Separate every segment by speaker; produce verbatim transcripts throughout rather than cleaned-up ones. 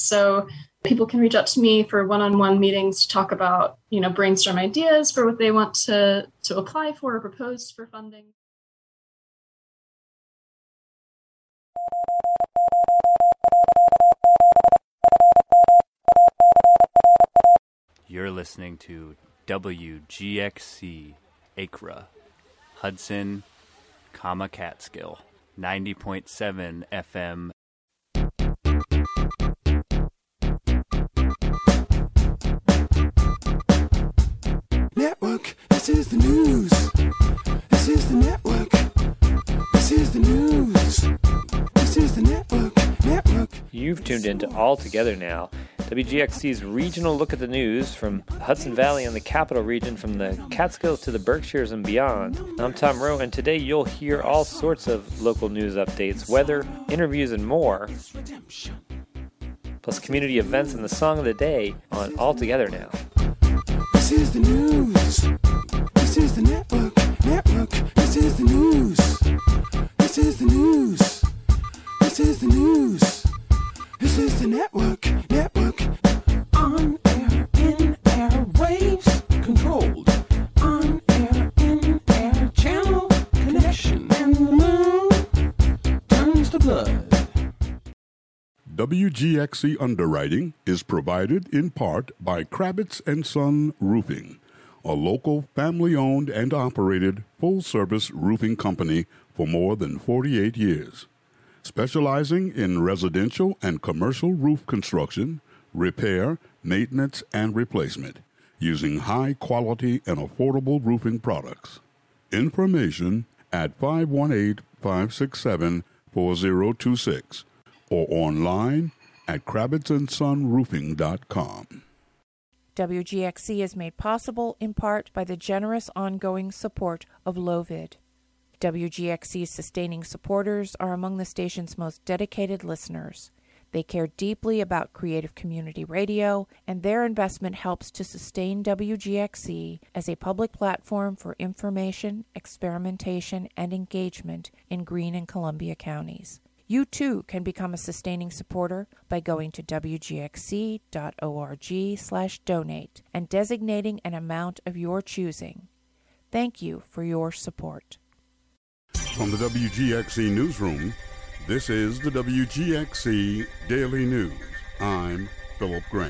Speaker 1: So people can reach out to me for one-on-one meetings to talk about, you know, brainstorm ideas for what they want to, to apply for or propose for funding.
Speaker 2: You're listening to W G X C Acra, Hudson, comma Catskill, ninety point seven F M.
Speaker 3: Network, this is the news. This is the network. This is the news. This is the network. Network.
Speaker 4: You've tuned into All Together Now, W G X C's regional look at the news from the Hudson Valley and the Capital Region, from the Catskills to the Berkshires and beyond. I'm Tom Rowe, and today you'll hear all sorts of local news updates, weather, interviews, and more, plus community events and the song of the day on All Together Now.
Speaker 3: This is the news. This is the network. Network. This is the news. This is the news. This is the news. This is the network. Network. On air, in air, waves controlled. On air, in air, channel connection. And the moon turns to blood.
Speaker 5: W G X C underwriting is provided in part by Kravitz and Son Roofing, a local family-owned and operated full-service roofing company for more than forty-eight years, specializing in residential and commercial roof construction, repair, maintenance, and replacement, using high-quality and affordable roofing products. Information at five one eight, five six seven, four zero two six or online at kravitz and son roofing dot com.
Speaker 6: W G X C is made possible in part by the generous ongoing support of Lovid. W G X C's sustaining supporters are among the station's most dedicated listeners. They care deeply about creative community radio, and their investment helps to sustain W G X C as a public platform for information, experimentation, and engagement in Greene and Columbia counties. You too can become a sustaining supporter by going to w g x c dot org slash donate and designating an amount of your choosing. Thank you for your support.
Speaker 5: From the W G X C Newsroom, this is the W G X C Daily News. I'm Philip Grant.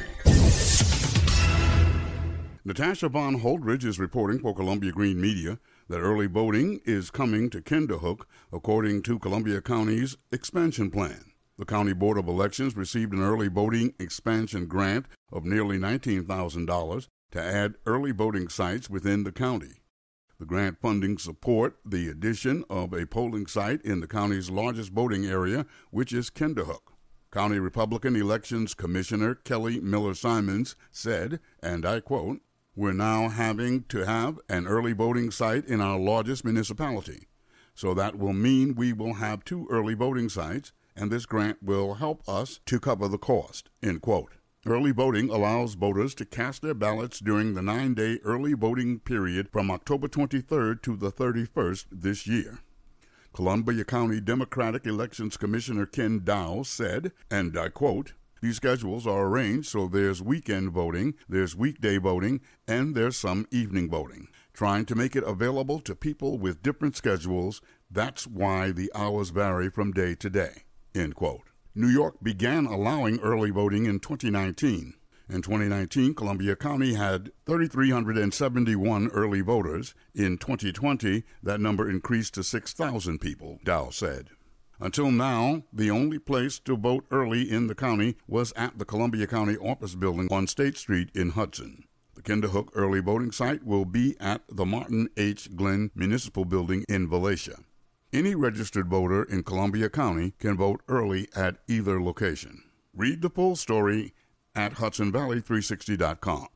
Speaker 5: Natasha Von Holdridge is reporting for Columbia Green Media that early voting is coming to Kinderhook, according to Columbia County's expansion plan. The County Board of Elections received an early voting expansion grant of nearly nineteen thousand dollars to add early voting sites within the county. The grant funding support the addition of a polling site in the county's largest voting area, which is Kinderhook. County Republican Elections Commissioner Kelly Miller Simons said, and I quote, "We're now having to have an early voting site in our largest municipality. So that will mean we will have two early voting sites, and this grant will help us to cover the cost," end quote. Early voting allows voters to cast their ballots during the nine-day early voting period from October twenty-third to the thirty-first this year. Columbia County Democratic Elections Commissioner Ken Dow said, and I quote, "These schedules are arranged so there's weekend voting, there's weekday voting, and there's some evening voting. Trying to make it available to people with different schedules, that's why the hours vary from day to day," end quote. New York began allowing early voting in twenty nineteen. In twenty nineteen, Columbia County had three thousand three hundred seventy-one early voters. In twenty twenty, that number increased to six thousand people, Dow said. Until now, the only place to vote early in the county was at the Columbia County Office Building on State Street in Hudson. The Kinderhook early voting site will be at the Martin H. Glenn Municipal Building in Volusia. Any registered voter in Columbia County can vote early at either location. Read the full story at hudson valley three sixty dot com.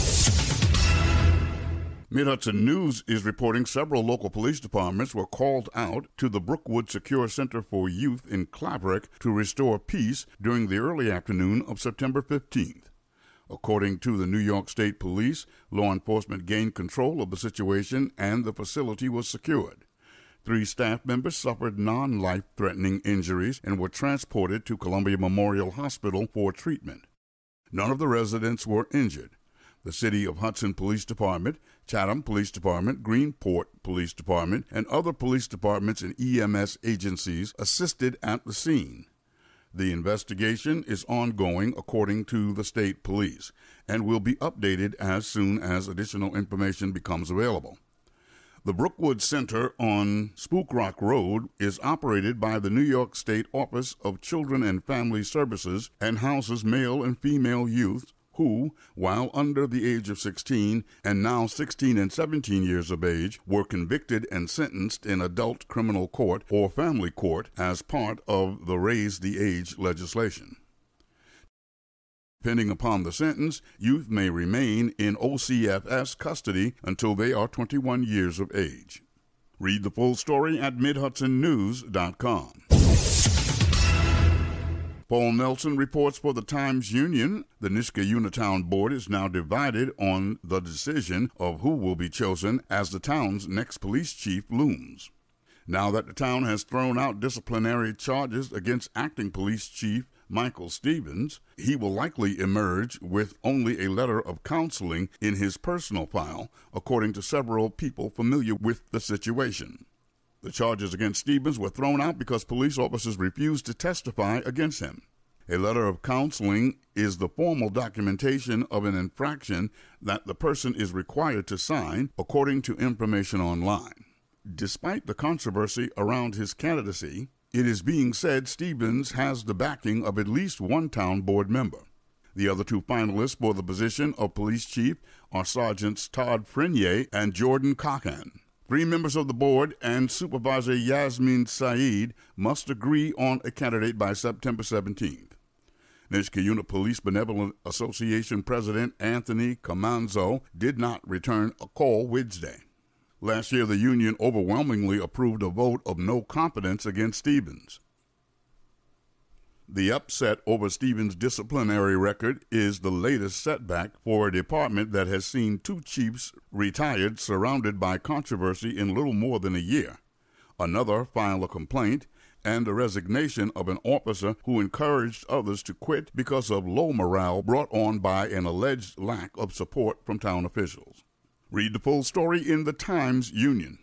Speaker 5: Mid-Hudson News is reporting several local police departments were called out to the Brookwood Secure Center for Youth in Claverick to restore peace during the early afternoon of September fifteenth. According to the New York State Police, law enforcement gained control of the situation and the facility was secured. Three staff members suffered non-life-threatening injuries and were transported to Columbia Memorial Hospital for treatment. None of the residents were injured. The City of Hudson Police Department, Chatham Police Department, Greenport Police Department, and other police departments and E M S agencies assisted at the scene. The investigation is ongoing according to the state police and will be updated as soon as additional information becomes available. The Brookwood Center on Spook Rock Road is operated by the New York State Office of Children and Family Services and houses male and female youth who, while under the age of sixteen and now sixteen and seventeen years of age, were convicted and sentenced in adult criminal court or family court as part of the Raise the Age legislation. Depending upon the sentence, youth may remain in O C F S custody until they are twenty-one years of age. Read the full story at mid hudson news dot com. Paul Nelson reports for the Times-Union. The Nisga'a Unitown Board is now divided on the decision of who will be chosen as the town's next police chief looms. Now that the town has thrown out disciplinary charges against acting police chief Michael Stevens, he will likely emerge with only a letter of counseling in his personal file, according to several people familiar with the situation. The charges against Stevens were thrown out because police officers refused to testify against him. A letter of counseling is the formal documentation of an infraction that the person is required to sign, according to information online. Despite the controversy around his candidacy, it is being said Stevens has the backing of at least one town board member. The other two finalists for the position of police chief are Sergeants Todd Frenier and Jordan Cochran. Three members of the board and Supervisor Yasmin Saeed must agree on a candidate by September seventeenth. Nisga'a Police Benevolent Association President Anthony Camanzo did not return a call Wednesday. Last year, the union overwhelmingly approved a vote of no confidence against Stevens. The upset over Stevens' disciplinary record is the latest setback for a department that has seen two chiefs retired surrounded by controversy in little more than a year. Another filed a complaint, and the resignation of an officer who encouraged others to quit because of low morale brought on by an alleged lack of support from town officials. Read the full story in the Times-Union.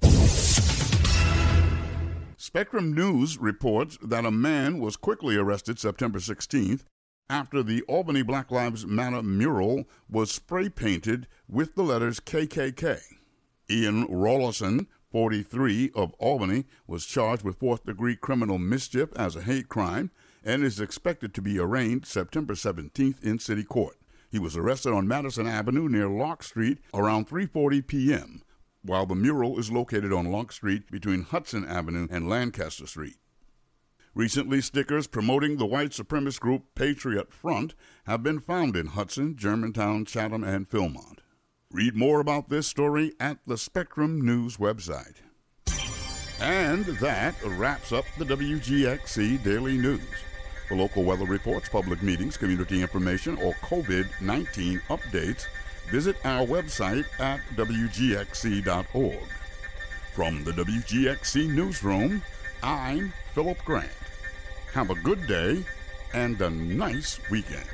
Speaker 5: Spectrum News reports that a man was quickly arrested September sixteenth after the Albany Black Lives Matter mural was spray-painted with the letters K K K. Ian Rollison, forty-three, of Albany, was charged with fourth-degree criminal mischief as a hate crime and is expected to be arraigned September seventeenth in city court. He was arrested on Madison Avenue near Locke Street around three forty p.m., while the mural is located on Locke Street between Hudson Avenue and Lancaster Street. Recently, stickers promoting the white supremacist group Patriot Front have been found in Hudson, Germantown, Chatham, and Philmont. Read more about this story at the Spectrum News website. And that wraps up the W G X C Daily News. For local weather reports, public meetings, community information, or covid nineteen updates, visit our website at w g x c dot org. From the W G X C Newsroom, I'm Philip Grant. Have a good day and a nice weekend.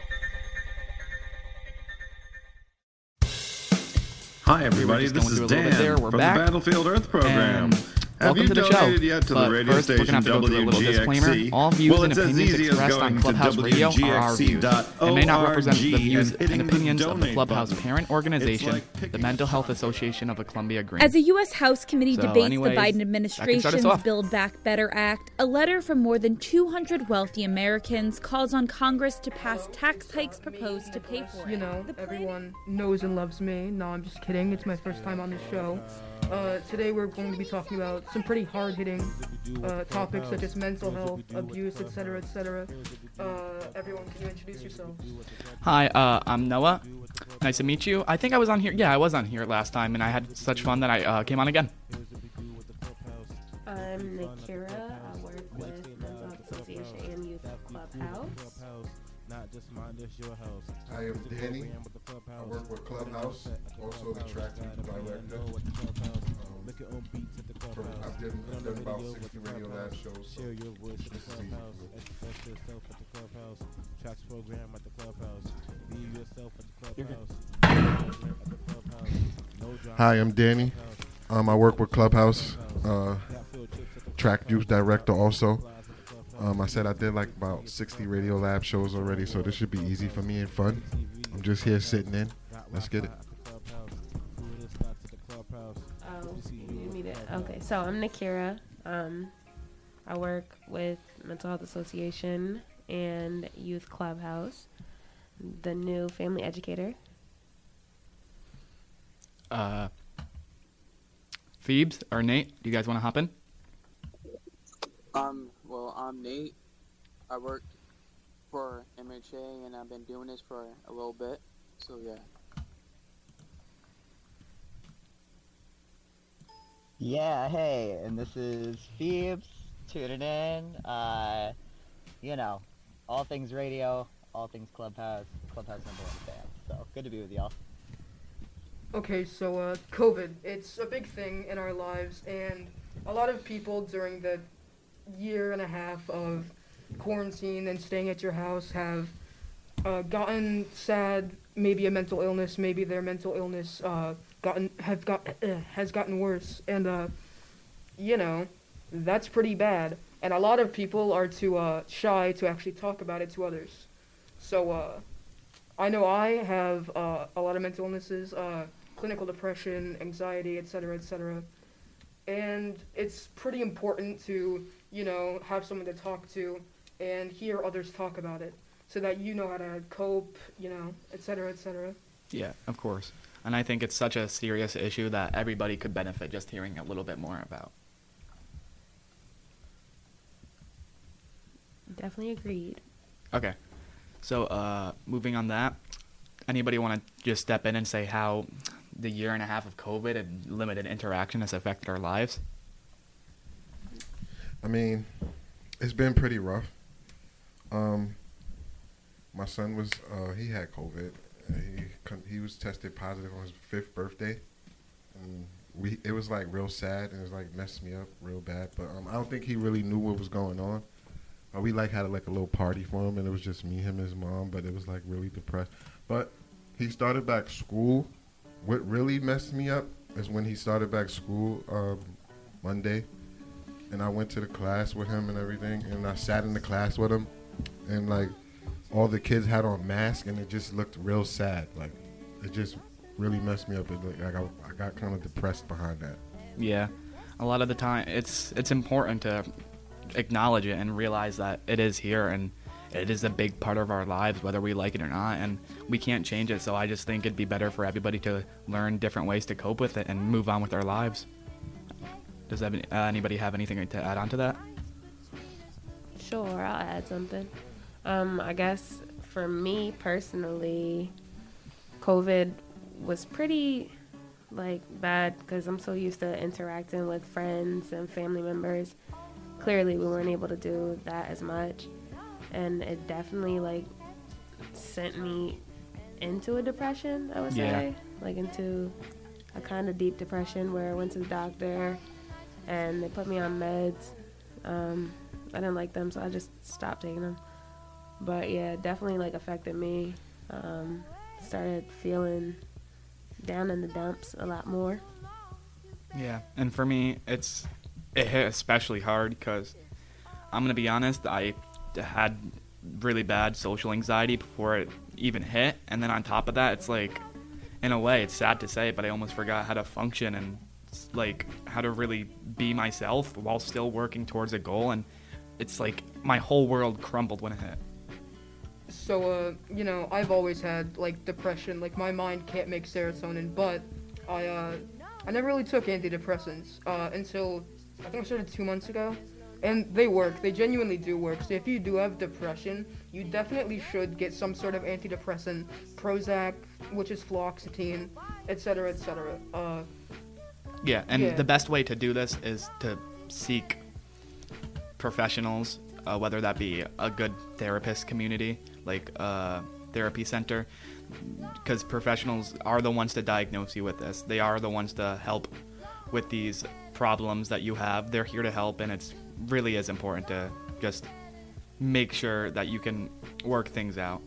Speaker 7: Hi, everybody.
Speaker 8: We
Speaker 7: this is Dan
Speaker 8: there. We're
Speaker 7: from
Speaker 8: back.
Speaker 7: the Battlefield Earth program. Have
Speaker 8: welcome
Speaker 7: you
Speaker 8: to the
Speaker 7: donated
Speaker 8: show.
Speaker 7: yet to
Speaker 8: but
Speaker 7: the radio
Speaker 8: first,
Speaker 7: station
Speaker 8: we're gonna have to go through a little
Speaker 7: W G X C?
Speaker 8: disclaimer. All views
Speaker 7: well,
Speaker 8: and
Speaker 7: it's as
Speaker 8: opinions
Speaker 7: easy as
Speaker 8: expressed
Speaker 7: going
Speaker 8: on Clubhouse
Speaker 7: to
Speaker 8: Radio are our views
Speaker 7: W G X C dot org
Speaker 8: and may not represent the views
Speaker 7: and
Speaker 8: and
Speaker 7: hitting
Speaker 8: opinions
Speaker 7: the
Speaker 8: of the
Speaker 7: donate
Speaker 8: Clubhouse
Speaker 7: button.
Speaker 8: parent organization,
Speaker 7: like
Speaker 8: the Mental Health Association of the Columbia Green.
Speaker 9: As a U S House committee
Speaker 8: So
Speaker 9: debates
Speaker 8: anyways,
Speaker 9: the Biden
Speaker 8: that can start us
Speaker 9: administration's
Speaker 8: off.
Speaker 9: Build Back Better Act, a letter from more than two hundred wealthy Americans calls on Congress to pass tax hikes proposed to pay for it.
Speaker 10: You know,
Speaker 9: The plan-
Speaker 10: everyone knows and loves me. No, I'm just kidding. It's my first time on this show. Uh, today we're going to be talking about some pretty hard-hitting uh, topics such as mental health, abuse, et cetera, et cetera. Uh, everyone, can you introduce yourselves?
Speaker 8: Hi, uh, I'm Noah. Nice to meet you. I think I was on here. Yeah, I was on here last time, and I had such fun that I uh, came on again.
Speaker 11: I'm Nakira. I work with Mental Health Association and Youth Clubhouse.
Speaker 12: I am Danny. I work with Clubhouse, also the track director. Um, From, I've, done, I've done about sixty Radio Lab shows. So Hi, I'm Danny. Um, I work with Clubhouse. Uh, track youth director also. Um, I said I did like about sixty Radio Lab shows already, so this should be easy for me and fun. I'm just here sitting in. Let's get it.
Speaker 11: Oh, you need it. Okay, so I'm Nakira. Um, I work with Mental Health Association and Youth Clubhouse, the new family educator.
Speaker 8: Uh, Phoebes or Nate, do you guys want to hop in?
Speaker 13: Um, well, I'm Nate. I work for M H A and I've been doing this for a little bit, so yeah.
Speaker 14: Yeah, hey, and this is Phoebes tuning in. Uh, you know, all things radio, all things Clubhouse, Clubhouse number one fan. So good to be with y'all.
Speaker 10: Okay, so uh, COVID, it's a big thing in our lives, and a lot of people during the year and a half of quarantine and staying at your house have uh, gotten sad, maybe a mental illness, maybe their mental illness uh, gotten have got uh, has gotten worse, and uh, you know, that's pretty bad. And a lot of people are too uh, shy to actually talk about it to others. So uh, I know I have uh, a lot of mental illnesses, uh, clinical depression, anxiety, et cetera, et cetera. And it's pretty important to, you know, have someone to talk to and hear others talk about it so that you know how to cope, you know, et cetera, et cetera.
Speaker 8: Yeah, of course. And I think it's such a serious issue that everybody could benefit just hearing a little bit more about.
Speaker 11: Definitely agreed.
Speaker 8: Okay. So, uh, moving on that, anybody want to just step in and say how the year and a half of COVID and limited interaction has affected our lives?
Speaker 12: I mean, it's been pretty rough. Um, my son was, uh, he had COVID. He con- he was tested positive on his fifth birthday. And we it was like real sad, and it was like messed me up real bad. But um, I don't think he really knew what was going on. Uh, we like had like a little party for him, and it was just me, him, and his mom. But it was like really depressed. But he started back school. What really messed me up is when he started back school um, Monday, and I went to the class with him and everything, and I sat in the class with him, and like all the kids had on masks, and it just looked real sad. Like it just really messed me up. It, like I, I got kind of depressed behind that.
Speaker 8: Yeah, a lot of the time it's it's important to acknowledge it and realize that it is here and it is a big part of our lives, whether we like it or not, and we can't change it. So I just think it'd be better for everybody to learn different ways to cope with it and move on with their lives. Does that, uh, anybody have anything to add on to that?
Speaker 11: Sure, I'll add something. Um, I guess for me personally, COVID was pretty like bad because I'm so used to interacting with friends and family members. Clearly, we weren't able to do that as much, and it definitely like sent me into a depression, I would say, yeah. like into a kind of deep depression where I went to the doctor and they put me on meds. Um, I didn't like them, so I just stopped taking them. But yeah, it definitely like affected me. Um, started feeling down in the dumps a lot more.
Speaker 8: Yeah, and for me, it's it hit especially hard because I'm gonna be honest, I had really bad social anxiety before it even hit, and then on top of that, it's like, in a way, it's sad to say, but I almost forgot how to function and like how to really be myself while still working towards a goal, and it's like my whole world crumbled when it hit.
Speaker 10: So, uh, you know, I've always had, like, depression. Like, my mind can't make serotonin, but I, uh, I never really took antidepressants, uh, until, I think I started two months ago. And they work. They genuinely do work. So if you do have depression, you definitely should get some sort of antidepressant, Prozac, which is fluoxetine, et cetera, et cetera. Uh,
Speaker 8: yeah, and
Speaker 10: yeah.
Speaker 8: the best way to do this is to seek professionals, uh, whether that be a good therapist community, like a therapy center, because professionals are the ones to diagnose you with this. They are the ones to help with these problems that you have, they're here to help, and it's really is important to just make sure that you can work things out.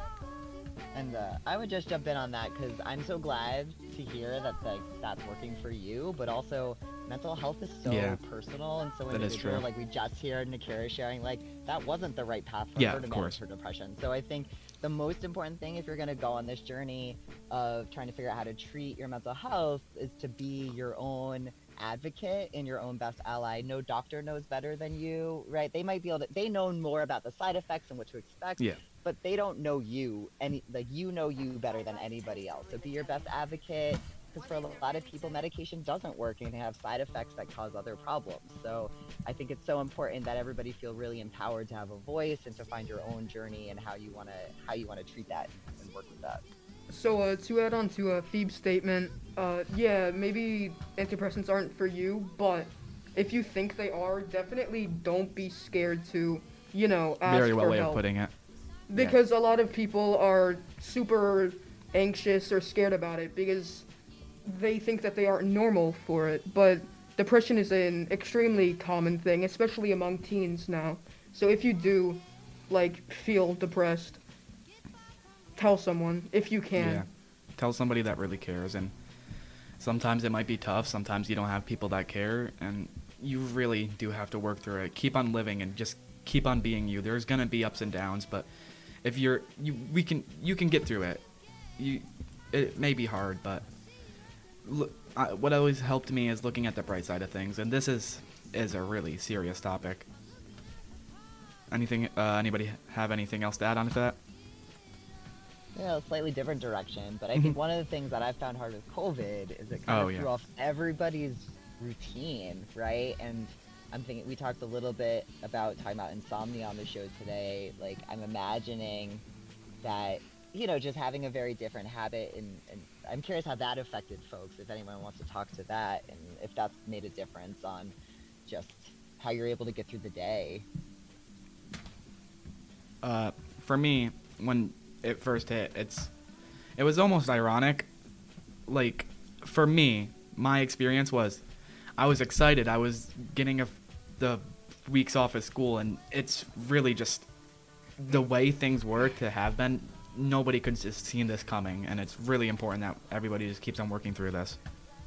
Speaker 14: And uh, I would just jump in on that because I'm so glad to hear that like that's working for you, but also mental health is so
Speaker 8: Yeah.
Speaker 14: personal and so
Speaker 8: That is
Speaker 14: individual.
Speaker 8: true.
Speaker 14: Like we just heard Nakira sharing, like that wasn't the right path for
Speaker 8: Yeah,
Speaker 14: her to
Speaker 8: of
Speaker 14: manage
Speaker 8: course.
Speaker 14: her depression. So I think the most important thing if you're going to go on this journey of trying to figure out how to treat your mental health is to be your own advocate and your own best ally. No doctor knows better than you, right? They might be able to, they know more about the side effects and what to expect,
Speaker 8: Yeah.
Speaker 14: but they don't know you any, like you know you better than anybody else. So be your best advocate, because for a lot of people, medication doesn't work and they have side effects that cause other problems. So I think it's so important that everybody feel really empowered to have a voice and to find your own journey and how you want to how you want to treat that and work with that.
Speaker 10: So uh, to add on to uh, Phoebe's statement, uh, yeah, maybe antidepressants aren't for you, but if you think they are, definitely don't be scared to, you know, ask
Speaker 8: Very well
Speaker 10: for
Speaker 8: way
Speaker 10: help.
Speaker 8: of putting it.
Speaker 10: Because a lot of people are super anxious or scared about it because they think that they aren't normal for it. But depression is an extremely common thing, especially among teens now. So if you do, like, feel depressed, tell someone if you can.
Speaker 8: Yeah. Tell somebody that really cares. And sometimes it might be tough. Sometimes you don't have people that care. And you really do have to work through it. Keep on living and just keep on being you. There's going to be ups and downs. But if you're, you, we can, you can get through it. You, it may be hard, but look, I, what always helped me is looking at the bright side of things. And this is, is a really serious topic. Anything, uh, anybody have anything else to add on to that?
Speaker 14: You know, slightly different direction, but I think one of the things that I've found hard with COVID is it kind
Speaker 8: Oh,
Speaker 14: of
Speaker 8: yeah.
Speaker 14: threw off everybody's routine, right? And I'm thinking, we talked a little bit about talking about insomnia on the show today. Like, I'm imagining that, you know, just having a very different habit, and, and I'm curious how that affected folks, if anyone wants to talk to that, and if that's made a difference on just how you're able to get through the day.
Speaker 8: Uh, for me, when it first hit, it's it was almost ironic. Like, for me, my experience was I was excited. I was getting a, the weeks off of school, and it's really just the way things work to have been. Nobody could just seen this coming, and it's really important that everybody just keeps on working through this.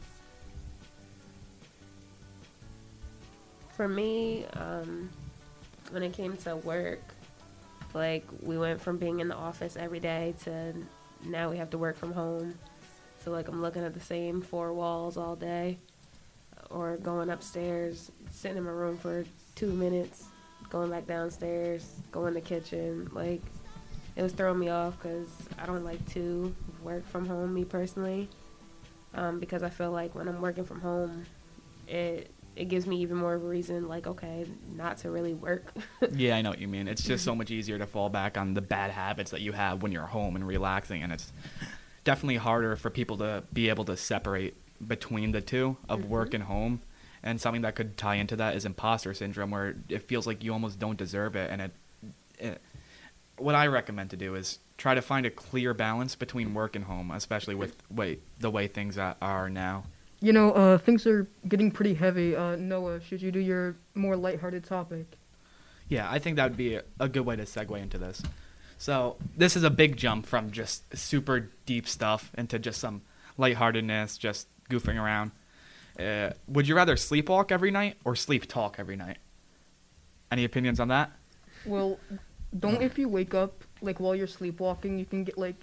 Speaker 11: For me, um, when it came to work, like, we went from being in the office every day to now we have to work from home. So, like, I'm looking at the same four walls all day, or going upstairs, sitting in my room for two minutes, going back downstairs, going to the kitchen. Like, it was throwing me off because I don't like to work from home, me personally, um, because I feel like when I'm working from home, it it gives me even more of a reason, like, okay, not to really work.
Speaker 8: Yeah, I know what you mean. It's just so much easier to fall back on the bad habits that you have when you're home and relaxing, and it's definitely harder for people to be able to separate between the two of
Speaker 11: Mm-hmm.
Speaker 8: work and home. And something that could tie into that is imposter syndrome, where it feels like you almost don't deserve it. And it, it what I recommend to do is try to find a clear balance between work and home, especially with way, the way things a- are now.
Speaker 10: You know, uh, things are getting pretty heavy. Uh, Noah, should you do your more lighthearted topic?
Speaker 8: Yeah, I think that would be a, a good way to segue into this. So this is a big jump from just super deep stuff into just some lightheartedness, just goofing around. Uh, would you rather sleepwalk every night or sleep talk every night? Any opinions on that?
Speaker 10: Well, don't if you wake up, like, while you're sleepwalking, you can get, like...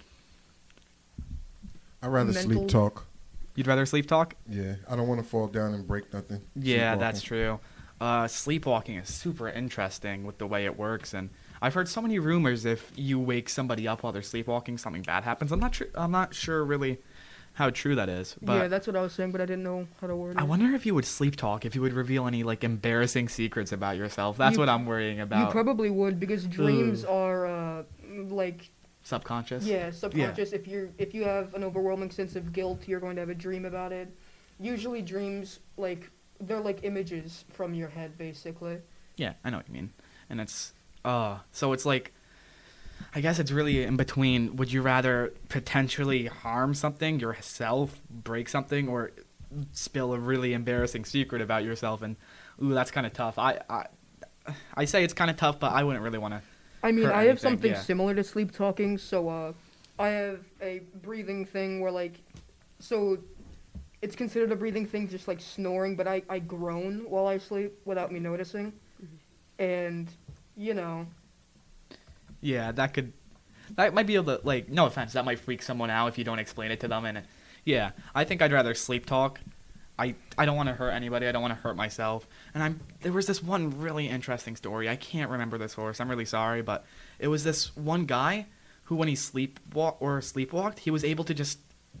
Speaker 12: I'd rather
Speaker 10: mental-
Speaker 12: sleep talk.
Speaker 8: You'd rather sleep talk?
Speaker 12: Yeah, I don't want to fall down and break nothing.
Speaker 8: Yeah,
Speaker 12: Sleepwalking.
Speaker 8: that's true. Uh, sleepwalking is super interesting with the way it works, and I've heard so many rumors if you wake somebody up while they're sleepwalking, something bad happens. I'm not sure. I'm not sure really how true that is. But
Speaker 10: yeah, that's what I was saying, but I didn't know how to word it.
Speaker 8: I wonder if you would sleep talk, if you would reveal any like embarrassing secrets about yourself. That's
Speaker 10: You-
Speaker 8: what I'm worrying about.
Speaker 10: You probably would, because dreams are, uh, like...
Speaker 8: Subconscious.
Speaker 10: Yeah, subconscious. If you're if you have an overwhelming sense of guilt, you're going to have a dream about it. Usually dreams, like, they're like images from your head, basically.
Speaker 8: Yeah, I know what you mean. And it's, uh, so it's like, I guess it's really in between. Would you rather potentially harm something yourself, break something, or spill a really embarrassing secret about yourself, and ooh, that's kind of tough. I, I I say it's kind of tough, but I wouldn't really want to.
Speaker 10: I mean, I have
Speaker 8: anything,
Speaker 10: something
Speaker 8: yeah.
Speaker 10: similar to sleep talking. So, uh, I have a breathing thing where, like, so it's considered a breathing thing, just like snoring, but I, I groan while I sleep without me noticing. And, you know.
Speaker 8: Yeah, that could. That might be able to, like, no offense, that might freak someone out if you don't explain it to them. And, yeah, I think I'd rather sleep talk. I, I don't want to hurt anybody. I don't want to hurt myself. And I'm there was this one really interesting story. I can't remember this horse. I'm really sorry, but it was this one guy who, when he sleepwalked or sleepwalked, he was able to just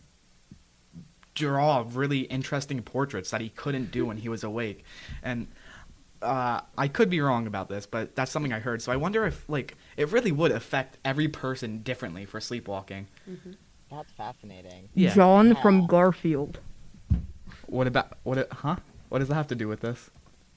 Speaker 8: draw really interesting portraits that he couldn't do when he was awake. And uh, I could be wrong about this, but that's something I heard. So I wonder if, like, it really would affect every person differently for sleepwalking.
Speaker 14: Mm-hmm. That's fascinating.
Speaker 8: Yeah.
Speaker 10: John
Speaker 14: Yeah.
Speaker 10: from Garfield.
Speaker 8: What about what? It, huh? What does that have to do with this?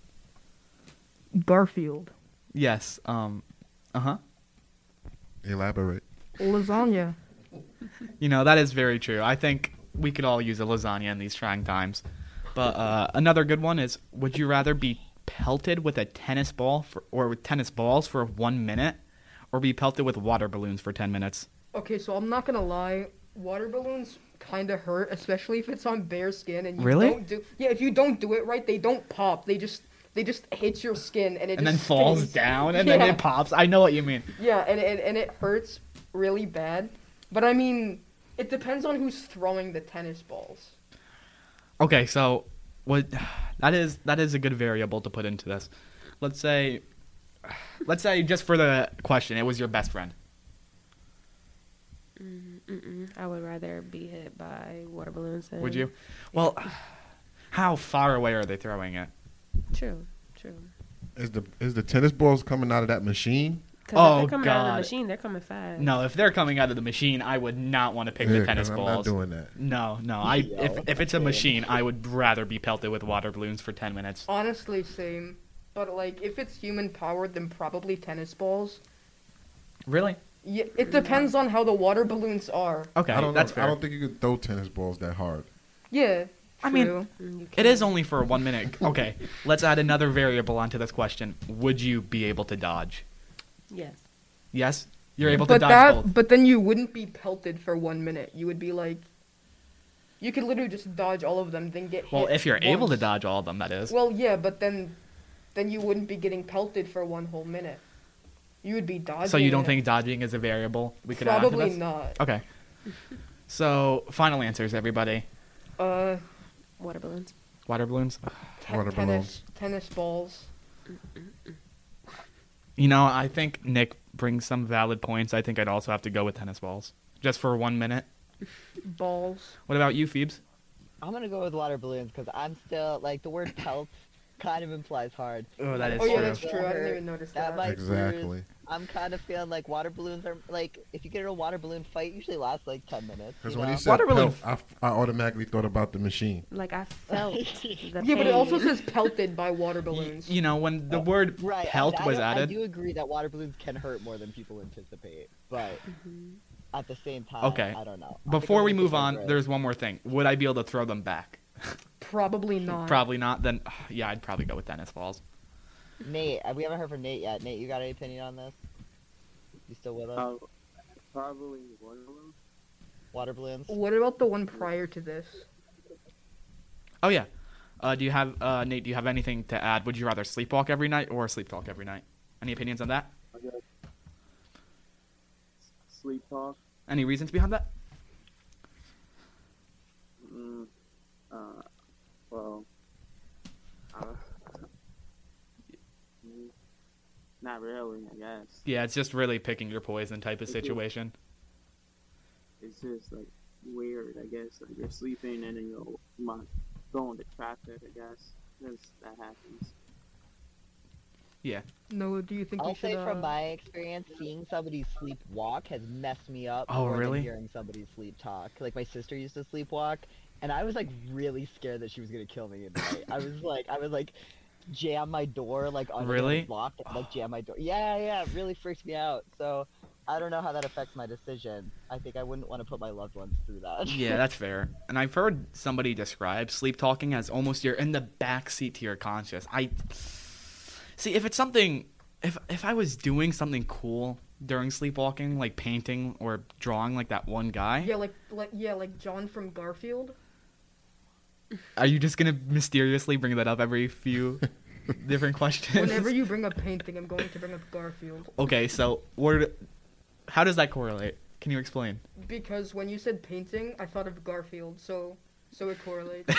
Speaker 10: Garfield.
Speaker 8: Yes. Um. Uh huh.
Speaker 12: Elaborate.
Speaker 10: Lasagna.
Speaker 8: You know, that is very true. I think we could all use a lasagna in these trying times. But uh, another good one is: would you rather be pelted with a tennis ball for, or with tennis balls for one minute, or be pelted with water balloons for ten minutes?
Speaker 10: Okay, so I'm not gonna lie. Water balloons kind of hurt, especially if it's on bare skin and you
Speaker 8: Really?
Speaker 10: don't do. Yeah, if you don't do it right, they don't pop. They just they just hit your skin and it
Speaker 8: And
Speaker 10: just
Speaker 8: then falls
Speaker 10: stings.
Speaker 8: down, and
Speaker 10: yeah.
Speaker 8: then it pops. I know what you mean.
Speaker 10: Yeah, and, and and it hurts really bad. But I mean, it depends on who's throwing the tennis balls.
Speaker 8: Okay, so what? That is that is a good variable to put into this. Let's say, let's say just for the question, it was your best friend.
Speaker 11: Mm-mm. I would rather be hit by water balloons. Than...
Speaker 8: Would you? Well, how far away are they throwing it?
Speaker 11: True, true.
Speaker 12: Is the is the tennis balls coming out of that machine?
Speaker 11: Because
Speaker 8: Oh,
Speaker 11: if they're coming out of the
Speaker 8: God.
Speaker 11: machine, they're coming fast.
Speaker 8: No, if they're coming out of the machine, I would not want to pick
Speaker 12: Yeah,
Speaker 8: the tennis
Speaker 12: 'cause
Speaker 8: balls.
Speaker 12: I'm not doing that.
Speaker 8: No, no. I if if it's a machine, I would rather be pelted with water balloons for ten minutes.
Speaker 10: Honestly, same. But like, if it's human powered, then probably tennis balls.
Speaker 8: Really?
Speaker 10: Yeah, it depends on how the water balloons are.
Speaker 8: Okay,
Speaker 12: I don't
Speaker 8: that's
Speaker 12: know.
Speaker 8: fair.
Speaker 12: I don't think you could throw tennis balls that hard.
Speaker 10: Yeah.
Speaker 8: I mean,
Speaker 10: true.
Speaker 11: Mm,
Speaker 8: it is only for one minute. Okay, let's add another variable onto this question. Would you be able to dodge?
Speaker 11: Yes.
Speaker 8: Yes, you're able to
Speaker 10: But
Speaker 8: dodge
Speaker 10: that,
Speaker 8: both.
Speaker 10: but then you wouldn't be pelted for one minute. You would be like, you could literally just dodge all of them, then get
Speaker 8: Well,
Speaker 10: hit
Speaker 8: if you're able to
Speaker 10: once.
Speaker 8: dodge all of them, that is.
Speaker 10: Well, yeah, but then, then you wouldn't be getting pelted for one whole minute. You would be dodging.
Speaker 8: So you don't
Speaker 10: it.
Speaker 8: think dodging is a variable we could add onto
Speaker 10: Probably
Speaker 8: this?
Speaker 10: not.
Speaker 8: Okay. So final answers, everybody.
Speaker 10: Uh,
Speaker 11: Water balloons.
Speaker 8: Water balloons.
Speaker 10: te-
Speaker 12: Water
Speaker 10: tennis,
Speaker 12: balloons.
Speaker 10: tennis balls.
Speaker 8: You know, I think Nick brings some valid points. I think I'd also have to go with tennis balls, just for one minute.
Speaker 10: Balls.
Speaker 8: What about you, Phoebes?
Speaker 14: I'm gonna go with water balloons because I'm still like the word pelt kind of implies hard.
Speaker 8: Oh, that is
Speaker 10: Oh yeah,
Speaker 8: true.
Speaker 10: that's true. I didn't even notice that.
Speaker 14: That might
Speaker 12: Exactly.
Speaker 14: bruise. I'm kind of feeling like water balloons are like if you get in a water balloon fight, usually lasts like ten minutes.
Speaker 12: Because
Speaker 14: you
Speaker 12: when
Speaker 14: know?
Speaker 12: he said
Speaker 8: Water balloon-
Speaker 12: pelt, I, I automatically thought about the machine.
Speaker 11: Like I felt the
Speaker 10: Yeah, but it also
Speaker 11: pain.
Speaker 10: says pelted by water balloons.
Speaker 8: You know, when the word
Speaker 14: Right,
Speaker 8: pelt
Speaker 14: I, I
Speaker 8: was
Speaker 14: don't- I
Speaker 8: added.
Speaker 14: do agree that water balloons can hurt more than people anticipate, but
Speaker 11: Mm-hmm.
Speaker 14: at the same time,
Speaker 8: Okay.
Speaker 14: I don't know. I think
Speaker 8: Before
Speaker 14: I'm
Speaker 8: we
Speaker 14: gonna
Speaker 8: move
Speaker 14: think
Speaker 8: on,
Speaker 14: over it.
Speaker 8: there's one more thing. Would I be able to throw them back?
Speaker 10: Probably not.
Speaker 8: Probably not. Then, yeah, I'd probably go with tennis balls.
Speaker 14: Nate, uh, we haven't heard from Nate yet. Nate, you got any opinion on this? You still with us?
Speaker 13: Uh, probably water balloons.
Speaker 14: Water balloons?
Speaker 10: What about the one prior to this?
Speaker 8: Oh yeah. Uh, do you have uh, Nate? Do you have anything to add? Would you rather sleepwalk every night or sleep talk every night? Any opinions on that?
Speaker 13: I guess sleep talk.
Speaker 8: Any reasons behind that?
Speaker 13: Mm, uh, well, uh, mm, not really, I guess.
Speaker 8: Yeah, it's just really picking your poison type of situation.
Speaker 13: It's just like weird, I guess. Like you're sleeping and then you'll you might go into traffic, I guess. Because that happens.
Speaker 8: Yeah.
Speaker 10: No, do you think
Speaker 14: I'll
Speaker 10: we should?
Speaker 14: say
Speaker 10: uh,
Speaker 14: from my experience, seeing somebody sleepwalk has messed me up
Speaker 8: Oh,
Speaker 14: more
Speaker 8: really?
Speaker 14: than hearing somebody sleep talk. Like my sister used to sleepwalk, and I was like really scared that she was gonna kill me at night. I was like, I was like, jam my door like under
Speaker 8: Really?
Speaker 14: the lock, and, like jam my door. Yeah, yeah, it really freaked me out. So I don't know how that affects my decision. I think I wouldn't want to put my loved ones through that.
Speaker 8: Yeah, that's fair. And I've heard somebody describe sleep talking as almost you're in the back seat to your conscious. I see if it's something. If if I was doing something cool during sleepwalking, like painting or drawing, like that one guy.
Speaker 10: Yeah, like like yeah, like John from Garfield.
Speaker 8: Are you just gonna mysteriously bring that up every few different questions?
Speaker 10: Whenever you bring up painting, I'm going to bring up Garfield.
Speaker 8: Okay, so where? How does that correlate? Can you explain?
Speaker 10: Because when you said painting, I thought of Garfield, so so it correlates.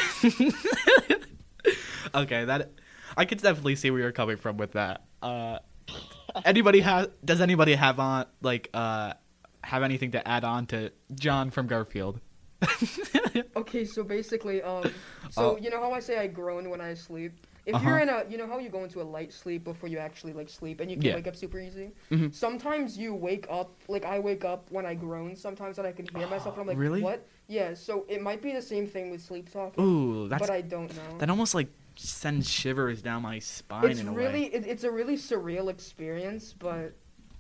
Speaker 8: Okay, that I could definitely see where you're coming from with that. Uh, anybody have? Does anybody have on like uh have anything to add on to John from Garfield?
Speaker 10: Okay, so basically, um, so
Speaker 8: Oh.
Speaker 10: you know how I say I groan when I sleep? If
Speaker 8: Uh-huh.
Speaker 10: you're in a, you know how you go into a light sleep before you actually like sleep and you can
Speaker 8: Yeah.
Speaker 10: wake up super easy?
Speaker 8: Mhm.
Speaker 10: Sometimes you wake up, like I wake up when I groan sometimes and I can hear myself and I'm like,
Speaker 8: Really?
Speaker 10: what? Yeah, so it might be the same thing with sleep talking.
Speaker 8: Ooh, that's.
Speaker 10: But I don't know.
Speaker 8: That almost like sends shivers down my spine
Speaker 10: It's
Speaker 8: in a
Speaker 10: really,
Speaker 8: way.
Speaker 10: it, it's a really surreal experience, but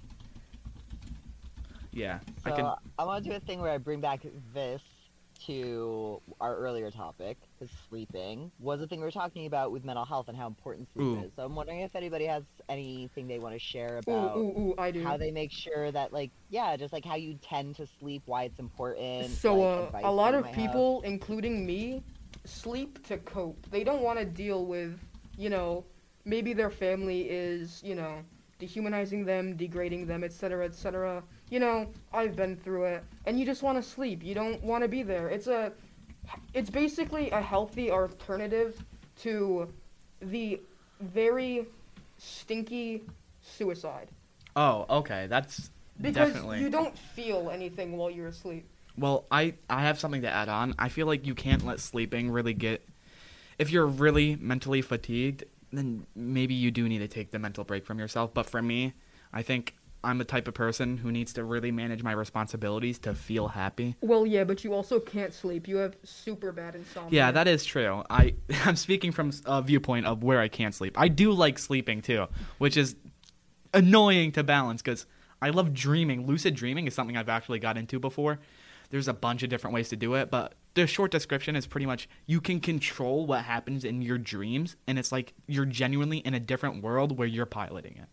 Speaker 8: Yeah,
Speaker 14: So
Speaker 8: I can.
Speaker 14: I want to do a thing where I bring back this to our earlier topic, because sleeping was the thing we were talking about with mental health and how important sleep
Speaker 8: Ooh.
Speaker 14: is. So I'm wondering if anybody has anything they want to share
Speaker 10: ooh,
Speaker 14: about
Speaker 10: ooh, ooh, I do.
Speaker 14: how they make sure that, like, yeah, just like how you tend to sleep, why it's important.
Speaker 10: So
Speaker 14: like,
Speaker 10: uh,
Speaker 14: advice
Speaker 10: a lot
Speaker 14: you
Speaker 10: of
Speaker 14: might have.
Speaker 10: people, including me, sleep to cope. They don't want to deal with, you know, maybe their family is, you know, dehumanizing them, degrading them, et cetera, et cetera. You know, I've been through it, and you just want to sleep. You don't want to be there. It's a, it's basically a healthy alternative to the very stinky suicide.
Speaker 8: Oh, okay, that's
Speaker 10: Because
Speaker 8: definitely.
Speaker 10: you don't feel anything while you're asleep.
Speaker 8: Well, I I have something to add on. I feel like you can't let sleeping really get. If you're really mentally fatigued, then maybe you do need to take the mental break from yourself. But for me, I think I'm the type of person who needs to really manage my responsibilities to feel happy.
Speaker 10: Well, yeah, but you also can't sleep. You have super bad insomnia.
Speaker 8: Yeah, that is true. I I'm speaking from a viewpoint of where I can't sleep. I do like sleeping too, which is annoying to balance because I love dreaming. Lucid dreaming is something I've actually got into before. There's a bunch of different ways to do it, but the short description is pretty much you can control what happens in your dreams, and it's like you're genuinely in a different world where you're piloting it.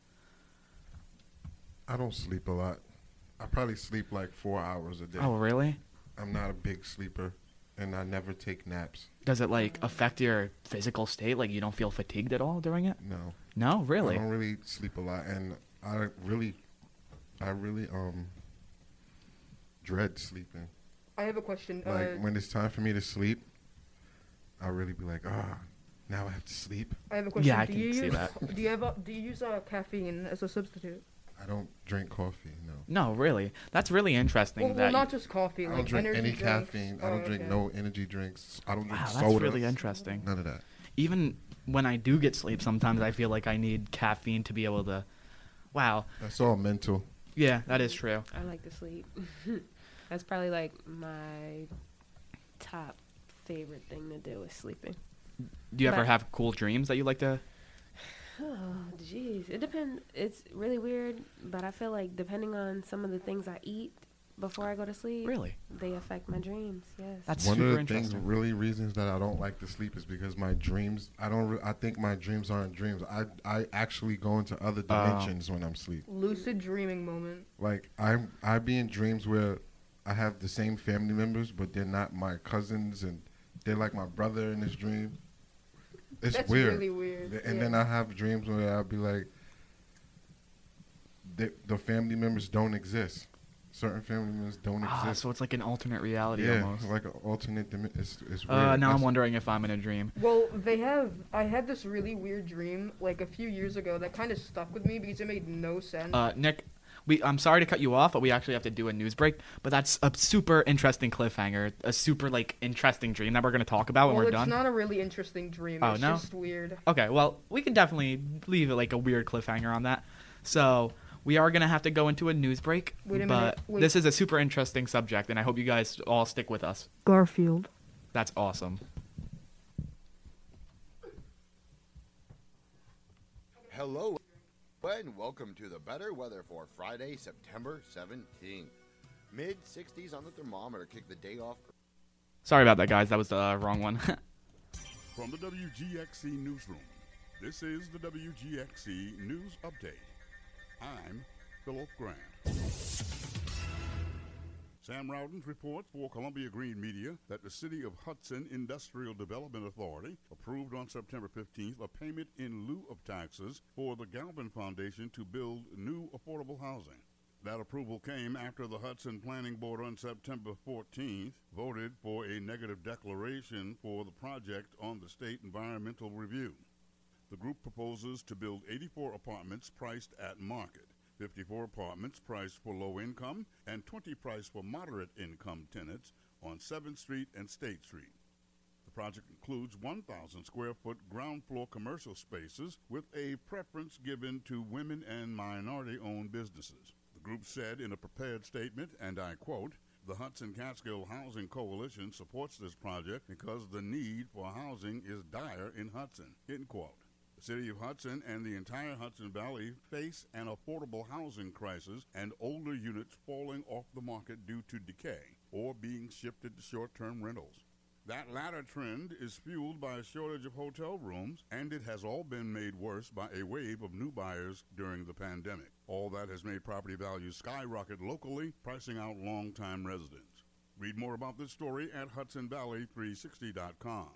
Speaker 12: I don't sleep a lot. I probably sleep like four hours a day.
Speaker 8: Oh, really?
Speaker 12: I'm not a big sleeper, and I never take naps.
Speaker 8: Does it like affect your physical state? Like you don't feel fatigued at all during it?
Speaker 12: No.
Speaker 8: No, really?
Speaker 12: I don't really sleep a lot, and I really, I really um dread sleeping.
Speaker 10: I have a question.
Speaker 12: Like
Speaker 10: uh,
Speaker 12: when it's time for me to sleep, I really be like, ah, now I have to sleep.
Speaker 10: I have a question.
Speaker 8: Yeah, I
Speaker 10: do
Speaker 8: can
Speaker 10: you
Speaker 8: see
Speaker 10: use,
Speaker 8: that.
Speaker 10: Do you have a, do you use uh, caffeine as a substitute?
Speaker 12: I don't drink coffee. No.
Speaker 8: No, really. That's really interesting.
Speaker 10: Well, well
Speaker 8: that
Speaker 10: not just coffee.
Speaker 12: I
Speaker 10: Like
Speaker 12: don't drink
Speaker 10: energy
Speaker 12: any
Speaker 10: drinks.
Speaker 12: caffeine. I
Speaker 10: Oh,
Speaker 12: don't drink
Speaker 10: okay.
Speaker 12: no energy drinks. I don't drink
Speaker 8: Wow,
Speaker 12: soda.
Speaker 8: that's really interesting.
Speaker 12: None of that.
Speaker 8: Even when I do get sleep, sometimes I feel like I need caffeine to be able to. Wow.
Speaker 12: That's all mental.
Speaker 8: Yeah, that is true.
Speaker 11: I like to sleep. That's probably like my top favorite thing to do is sleeping.
Speaker 8: Do you ever
Speaker 11: But-
Speaker 8: have cool dreams that you like to?
Speaker 11: Oh, jeez. It depends. It's really weird, but I feel like depending on some of the things I eat before I go to sleep,
Speaker 8: Really?
Speaker 11: they affect my dreams. Yes.
Speaker 8: That's
Speaker 12: One
Speaker 8: super
Speaker 12: of the things,
Speaker 8: interesting.
Speaker 12: really reasons that I don't like to sleep is because my dreams. I don't. Re- I think my dreams aren't dreams. I I actually go into other
Speaker 8: Oh.
Speaker 12: dimensions when I'm asleep.
Speaker 10: Lucid dreaming moment.
Speaker 12: Like I'm. I be in dreams where I have the same family members, but they're not my cousins, and they're like my brother in this dream. It's
Speaker 10: That's
Speaker 12: weird.
Speaker 10: really weird,
Speaker 12: And
Speaker 10: yeah.
Speaker 12: then I have dreams where I'll be like, the, the family members don't exist. Certain family members don't
Speaker 8: Ah,
Speaker 12: exist.
Speaker 8: so it's like an alternate reality
Speaker 12: yeah,
Speaker 8: almost.
Speaker 12: like an alternate dimension. It's, it's weird.
Speaker 8: Uh, now I'm
Speaker 12: That's-
Speaker 8: wondering if I'm in a dream.
Speaker 10: Well, they have. I had this really weird dream like a few years ago that kind of stuck with me because it made no sense.
Speaker 8: Uh, Nick, we I'm sorry to cut you off, but we actually have to do a news break. But that's a super interesting cliffhanger, a super like interesting dream that we're gonna talk about when
Speaker 10: well,
Speaker 8: we're
Speaker 10: it's
Speaker 8: done.
Speaker 10: not a really interesting dream.
Speaker 8: Oh,
Speaker 10: it's
Speaker 8: no?
Speaker 10: just weird.
Speaker 8: Okay, well, we can definitely leave it like a weird cliffhanger on that. So we are gonna have to go into a news break.
Speaker 10: Wait a
Speaker 8: but
Speaker 10: minute, wait.
Speaker 8: this is a super interesting subject, and I hope you guys all stick with us.
Speaker 10: Garfield.
Speaker 8: That's awesome.
Speaker 15: Hello, And welcome to the better weather for Friday, September seventeenth. mid sixties on the thermometer. Kick the day off.
Speaker 8: Sorry about that, guys. That was the uh, wrong one.
Speaker 5: From the W G X C Newsroom, this is the W G X C News Update. I'm Philip Grant. Sam Rowdens reports for Columbia Green Media that the City of Hudson Industrial Development Authority approved on September fifteenth a payment in lieu of taxes for the Galvin Foundation to build new affordable housing. That approval came after the Hudson Planning Board on September fourteenth voted for a negative declaration for the project on the State Environmental Review. The group proposes to build eighty-four apartments priced at market, fifty-four apartments priced for low income, and twenty priced for moderate income tenants on seventh Street and State Street. The project includes one thousand square foot ground floor commercial spaces with a preference given to women and minority-owned businesses. The group said in a prepared statement, and I quote, "The Hudson Catskill Housing Coalition supports this project because the need for housing is dire in Hudson," end quote. The City of Hudson and the entire Hudson Valley face an affordable housing crisis and older units falling off the market due to decay or being shifted to short-term rentals. That latter trend is fueled by a shortage of hotel rooms, and it has all been made worse by a wave of new buyers during the pandemic. All that has made property values skyrocket locally, pricing out longtime residents. Read more about this story at hudson valley three sixty dot com.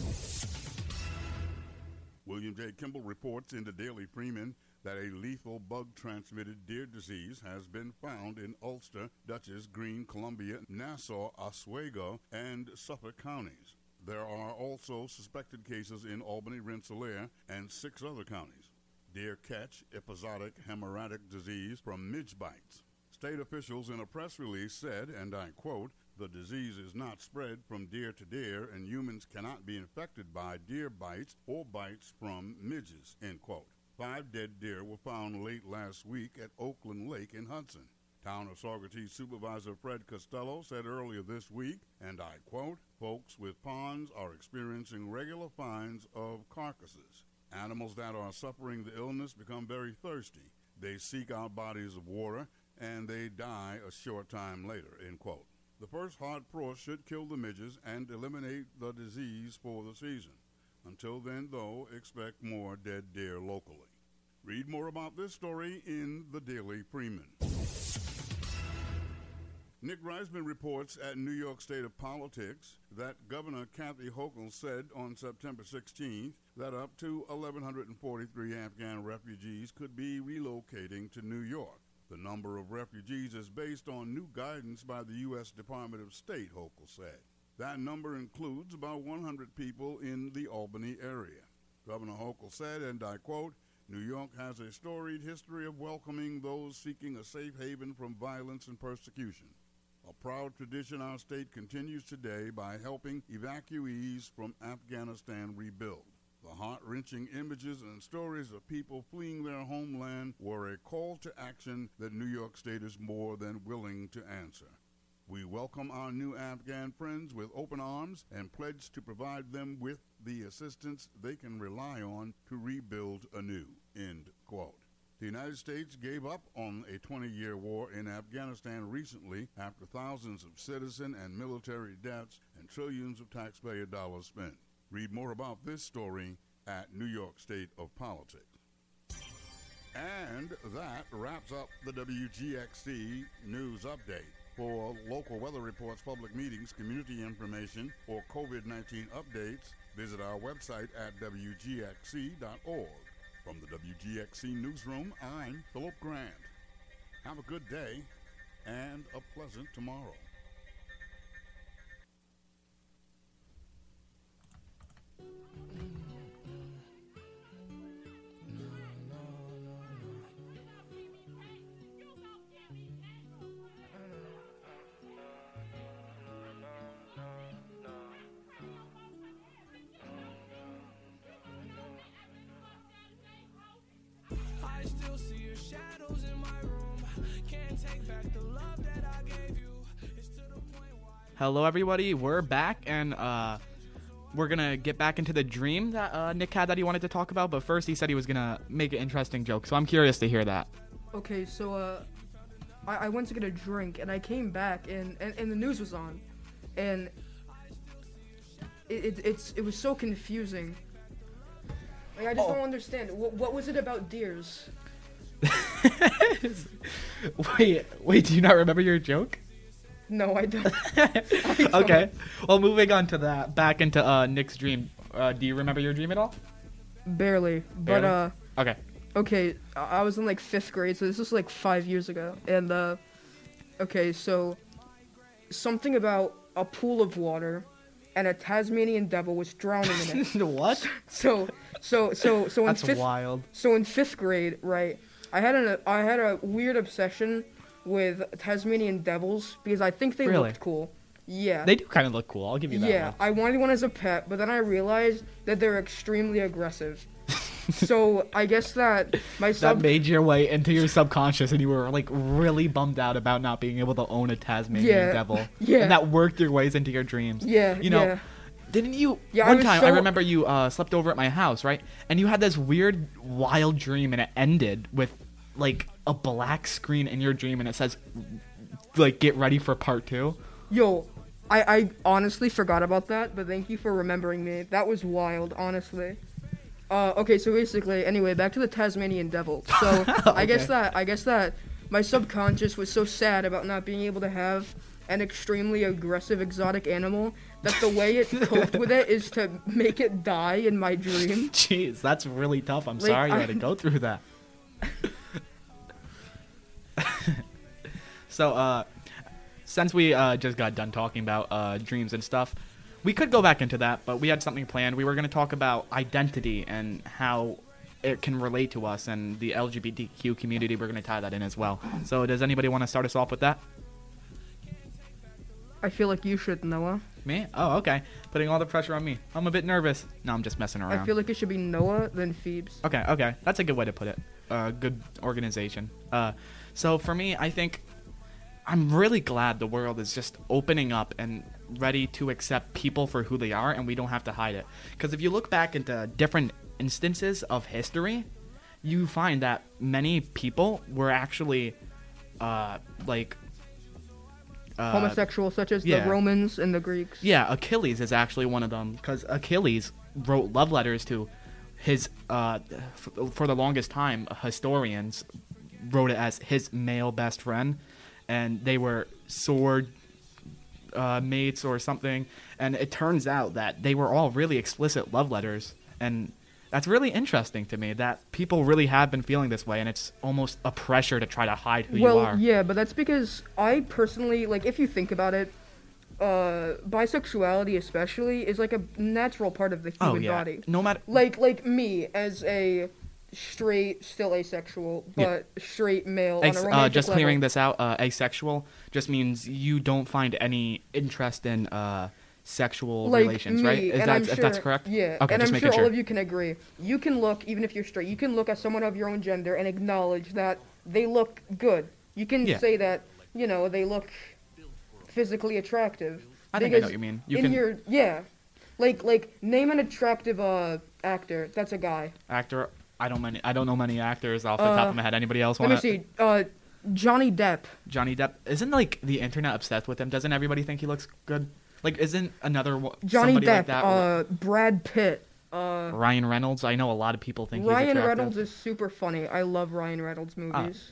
Speaker 5: William J. Kimball reports in the Daily Freeman that a lethal bug-transmitted deer disease has been found in Ulster, Dutchess, Greene, Columbia, Nassau, Oswego, and Suffolk counties. There are also suspected cases in Albany, Rensselaer, and six other counties. Deer catch episodic hemorrhagic disease from midge bites. State officials in a press release said, and I quote, "The disease is not spread from deer to deer, and humans cannot be infected by deer bites or bites from midges," end quote. Five dead deer were found late last week at Oakland Lake in Hudson. Town of Saugerties Supervisor Fred Costello said earlier this week, and I quote, "Folks with ponds are experiencing regular finds of carcasses. Animals that are suffering the illness become very thirsty. They seek out bodies of water, and they die a short time later," end quote. The first hard frost should kill the midges and eliminate the disease for the season. Until then, though, expect more dead deer locally. Read more about this story in the Daily Freeman. Nick Reisman reports at New York State of Politics that Governor Kathy Hochul said on September sixteenth that up to one thousand one hundred forty-three Afghan refugees could be relocating to New York. The number of refugees is based on new guidance by the U S Department of State, Hochul said. That number includes about one hundred people in the Albany area. Governor Hochul said, and I quote, "New York has a storied history of welcoming those seeking a safe haven from violence and persecution. A proud tradition our state continues today by helping evacuees from Afghanistan rebuild. The heart-wrenching images and stories of people fleeing their homeland were a call to action that New York State is more than willing to answer. We welcome our new Afghan friends with open arms and pledge to provide them with the assistance they can rely on to rebuild anew," end quote. The United States gave up on a twenty-year war in Afghanistan recently after thousands of citizen and military deaths and trillions of taxpayer dollars spent. Read more about this story at New York State of Politics. And that wraps up the W G X C News Update. For local weather reports, public meetings, community information, or COVID nineteen updates, visit our website at W G X C dot org. From the W G X C Newsroom, I'm Philip Grant. Have a good day and a pleasant tomorrow.
Speaker 3: I still see your shadows in my room. Can't take back the love that I gave you. It's to the point why.
Speaker 8: Hello, everybody. We're back, and uh, we're gonna get back into the dream that uh, Nick had that he wanted to talk about. But first, he said he was gonna make an interesting joke. So I'm curious to hear that.
Speaker 10: Okay, so uh, I, I went to get a drink and I came back and, and, and the news was on, and it, it it's it was so confusing. Like I just
Speaker 8: Oh.
Speaker 10: don't understand. What, what was it about deers?
Speaker 8: wait, wait. Do you not remember your joke?
Speaker 10: No, I don't. I don't.
Speaker 8: Okay. Well, moving on to that, back into uh, Nick's dream. Uh, do you remember your dream at all?
Speaker 10: Barely, but
Speaker 8: Barely?
Speaker 10: uh.
Speaker 8: Okay.
Speaker 10: Okay, I I was in like fifth grade, so this was like five years ago, and uh. Okay, so something about a pool of water, and a Tasmanian devil was drowning in it.
Speaker 8: What?
Speaker 10: So, so, so, so in
Speaker 8: That's
Speaker 10: fifth.
Speaker 8: wild.
Speaker 10: So in fifth grade, right? I had an I had a weird obsession with Tasmanian devils because I think they
Speaker 8: Really?
Speaker 10: looked cool. Yeah.
Speaker 8: They do kind of look cool. I'll give you that.
Speaker 10: Yeah,
Speaker 8: one.
Speaker 10: I wanted one as a pet, but then I realized that they're extremely aggressive. So I guess that my
Speaker 8: That
Speaker 10: sub
Speaker 8: made your way into your subconscious, and you were like really bummed out about not being able to own a Tasmanian
Speaker 10: Yeah,
Speaker 8: devil.
Speaker 10: yeah.
Speaker 8: And that worked your ways into your dreams.
Speaker 10: Yeah,
Speaker 8: You know,
Speaker 10: yeah.
Speaker 8: didn't you?
Speaker 10: Yeah, I
Speaker 8: one
Speaker 10: was
Speaker 8: time, I
Speaker 10: so-
Speaker 8: remember you uh, slept over at my house, right? And you had this weird, wild dream, and it ended with like a black screen in your dream, and it says, like, get ready for part two.
Speaker 10: Yo, I I honestly forgot about that, but thank you for remembering me. That was wild, honestly. Uh, okay, so basically, anyway, back to the Tasmanian devil. So I guess
Speaker 8: Okay.
Speaker 10: that I guess that my subconscious was so sad about not being able to have an extremely aggressive exotic animal that the way it coped with it is to make it die in my dream.
Speaker 8: Jeez, that's really tough. I'm
Speaker 10: Like,
Speaker 8: sorry you
Speaker 10: I-
Speaker 8: had to go through that. So, uh, since we uh, just got done talking about uh, dreams and stuff, we could go back into that, but we had something planned. We were going to talk about identity and how it can relate to us, and the L G B T Q community. We're going to tie that in as well. So, does anybody want to start us off with that?
Speaker 10: I feel like you should, Noah.
Speaker 8: Me? Oh, okay. Putting all the pressure on me. I'm a bit nervous. No, I'm just messing around.
Speaker 10: I feel like it should be Noah, then Phoebes.
Speaker 8: Okay, okay. That's a good way to put it. Uh, good organization. Uh, so for me, I think I'm really glad the world is just opening up and ready to accept people for who they are, and we don't have to hide it. Because if you look back into different instances of history, you find that many people were actually, uh, like... Uh,
Speaker 10: Homosexual, such as
Speaker 8: yeah.
Speaker 10: the Romans and the Greeks.
Speaker 8: Yeah, Achilles is actually one of them, because Achilles wrote love letters to his, uh, f- for the longest time, historians wrote it as his male best friend, and they were sword uh, mates or something, and it turns out that they were all really explicit love letters, and that's really interesting to me, that people really have been feeling this way, and it's almost a pressure to try to hide who
Speaker 10: well,
Speaker 8: you are.
Speaker 10: yeah, but that's because I personally, like, if you think about it, uh, bisexuality especially is like a natural part of the
Speaker 8: Oh,
Speaker 10: human
Speaker 8: yeah.
Speaker 10: body.
Speaker 8: No matter-
Speaker 10: Like, like me as a straight, still asexual,
Speaker 8: Yeah.
Speaker 10: but straight male
Speaker 8: Ex-
Speaker 10: on a
Speaker 8: uh,
Speaker 10: romantic
Speaker 8: just
Speaker 10: level.
Speaker 8: clearing this out, uh, asexual just means you don't find any interest in uh, sexual
Speaker 10: like
Speaker 8: relations,
Speaker 10: me,
Speaker 8: right? Is
Speaker 10: and
Speaker 8: that
Speaker 10: I'm
Speaker 8: if
Speaker 10: sure,
Speaker 8: that's correct?
Speaker 10: Yeah,
Speaker 8: Okay,
Speaker 10: and
Speaker 8: just
Speaker 10: I'm
Speaker 8: making
Speaker 10: sure
Speaker 8: sure.
Speaker 10: all of you can agree. You can look, even if you're straight, you can look at someone of your own gender and acknowledge that they look good. You can
Speaker 8: Yeah.
Speaker 10: say that, you know, they look physically attractive.
Speaker 8: I think I know
Speaker 10: Because
Speaker 8: what you mean. You
Speaker 10: in
Speaker 8: can-
Speaker 10: your yeah, like like name an attractive uh actor. That's a guy.
Speaker 8: Actor, I don't many, I don't know many actors off the
Speaker 10: Uh,
Speaker 8: top of my head. Anybody else
Speaker 10: Let
Speaker 8: want
Speaker 10: me see. Uh, Johnny Depp.
Speaker 8: Johnny Depp isn't like the internet obsessed with him. Doesn't everybody think he looks good? Like, isn't another one-
Speaker 10: Johnny
Speaker 8: somebody
Speaker 10: Depp.
Speaker 8: like that?
Speaker 10: uh, Brad Pitt. Uh,
Speaker 8: Ryan Reynolds. I know a lot of people think he's
Speaker 10: Ryan
Speaker 8: attractive.
Speaker 10: Reynolds is super funny. I love Ryan Reynolds movies.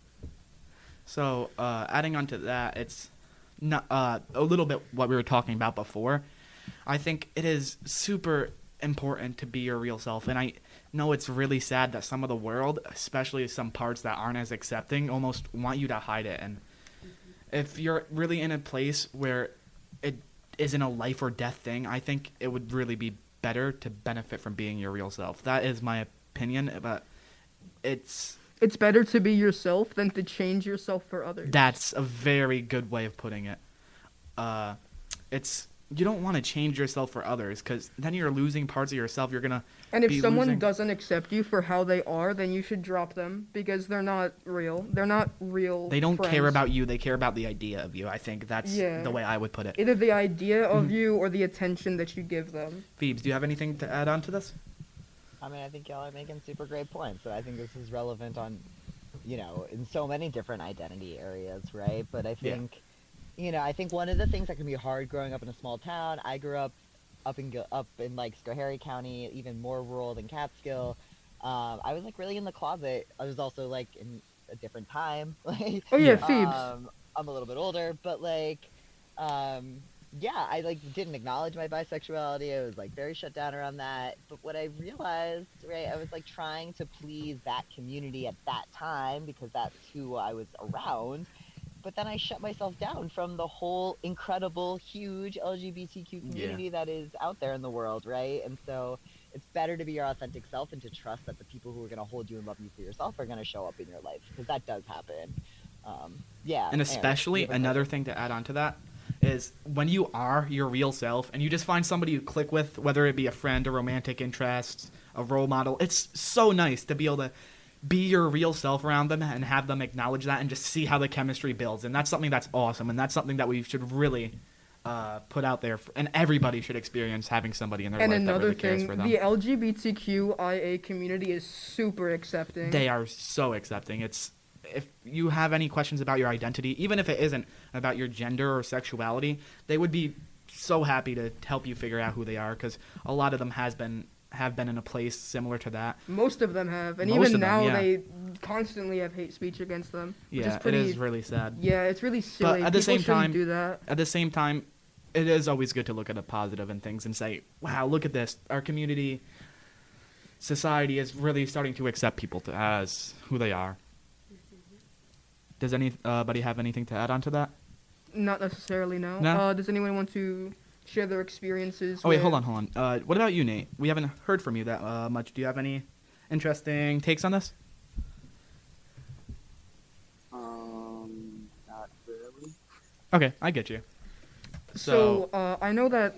Speaker 8: So, uh, adding on to that, it's not, uh, a little bit what we were talking about before. I think it is super important to be your real self, and I know it's really sad that some of the world, especially some parts that aren't as accepting, almost want you to hide it. And if you're really in a place where it isn't a life or death thing, I think it would really be better to benefit from being your real self. That is my opinion, but it's...
Speaker 10: It's better to be yourself than to change yourself for others.
Speaker 8: That's a very good way of putting it. Uh, it's you don't want to change yourself for others, because then you're losing parts of yourself. You're gonna
Speaker 10: And if
Speaker 8: be
Speaker 10: someone
Speaker 8: losing...
Speaker 10: doesn't accept you for how they are, then you should drop them because they're not real. They're not real.
Speaker 8: They don't
Speaker 10: friends.
Speaker 8: care about you. They care about the idea of you. I think that's
Speaker 10: Yeah.
Speaker 8: the way I would put it.
Speaker 10: Either the idea of
Speaker 8: Mhm.
Speaker 10: you or the attention that you give them.
Speaker 8: Phoebes, do you have anything to add on to this?
Speaker 14: I mean, I think y'all are making super great points, and I think this is relevant on, you know, in so many different identity areas, right? But I
Speaker 8: Yeah.
Speaker 14: think, you know, I think one of the things that can be hard growing up in a small town. I grew up up in Gil- up in like Schoharie County, even more rural than Catskill. Um, I was like really in the closet. I was also like in a different time. Like,
Speaker 10: Oh, yeah, Phoebes.
Speaker 14: Um, I'm a little bit older, but like, um, yeah, I like didn't acknowledge my bisexuality. I was like very shut down around that. But what I realized, right, I was like trying to please that community at that time because that's who I was around. But then I shut myself down from the whole incredible, huge L G B T Q community
Speaker 8: Yeah.
Speaker 14: that is out there in the world, right? And so it's better to be your authentic self and to trust that the people who are going to hold you and love you for yourself are going to show up in your life, because that does happen. Um, yeah.
Speaker 8: And
Speaker 14: Aaron,
Speaker 8: especially
Speaker 14: you have a
Speaker 8: another thing to add on to that is when you are your real self and you just find somebody you click with, whether it be a friend, a romantic interest, a role model, it's so nice to be able to be your real self around them and have them acknowledge that and just see how the chemistry builds. And that's something that's awesome, and that's something that we should really uh, put out there, for, and everybody should experience having somebody in their
Speaker 10: And
Speaker 8: life that
Speaker 10: another
Speaker 8: really cares
Speaker 10: thing,
Speaker 8: for them.
Speaker 10: the L G B T Q I A community is super accepting.
Speaker 8: They are so accepting. It's if you have any questions about your identity, even if it isn't about your gender or sexuality, they would be so happy to help you figure out who they are, because a lot of them has been have been in a place similar to that.
Speaker 10: Most of them have, and
Speaker 8: Most
Speaker 10: even
Speaker 8: of them,
Speaker 10: now
Speaker 8: yeah.
Speaker 10: they constantly have hate speech against them. Which
Speaker 8: Yeah,
Speaker 10: is pretty,
Speaker 8: it is really sad.
Speaker 10: Yeah, it's really silly.
Speaker 8: But at the
Speaker 10: People
Speaker 8: same
Speaker 10: shouldn't
Speaker 8: time,
Speaker 10: do that.
Speaker 8: at the same time, it is always good to look at the positive in things and say, "Wow, look at this! Our community, society is really starting to accept people to, as who they are." Does anybody have anything to add on to that?
Speaker 10: Not necessarily, no.
Speaker 8: No?
Speaker 10: Uh, does anyone want to share their experiences?
Speaker 8: Oh wait,
Speaker 10: with-
Speaker 8: hold on, hold on. Uh, what about you, Nate? We haven't heard from you that uh, much. Do you have any interesting takes on this?
Speaker 13: Um, not really.
Speaker 8: Okay, I get you.
Speaker 10: So, uh, I know that.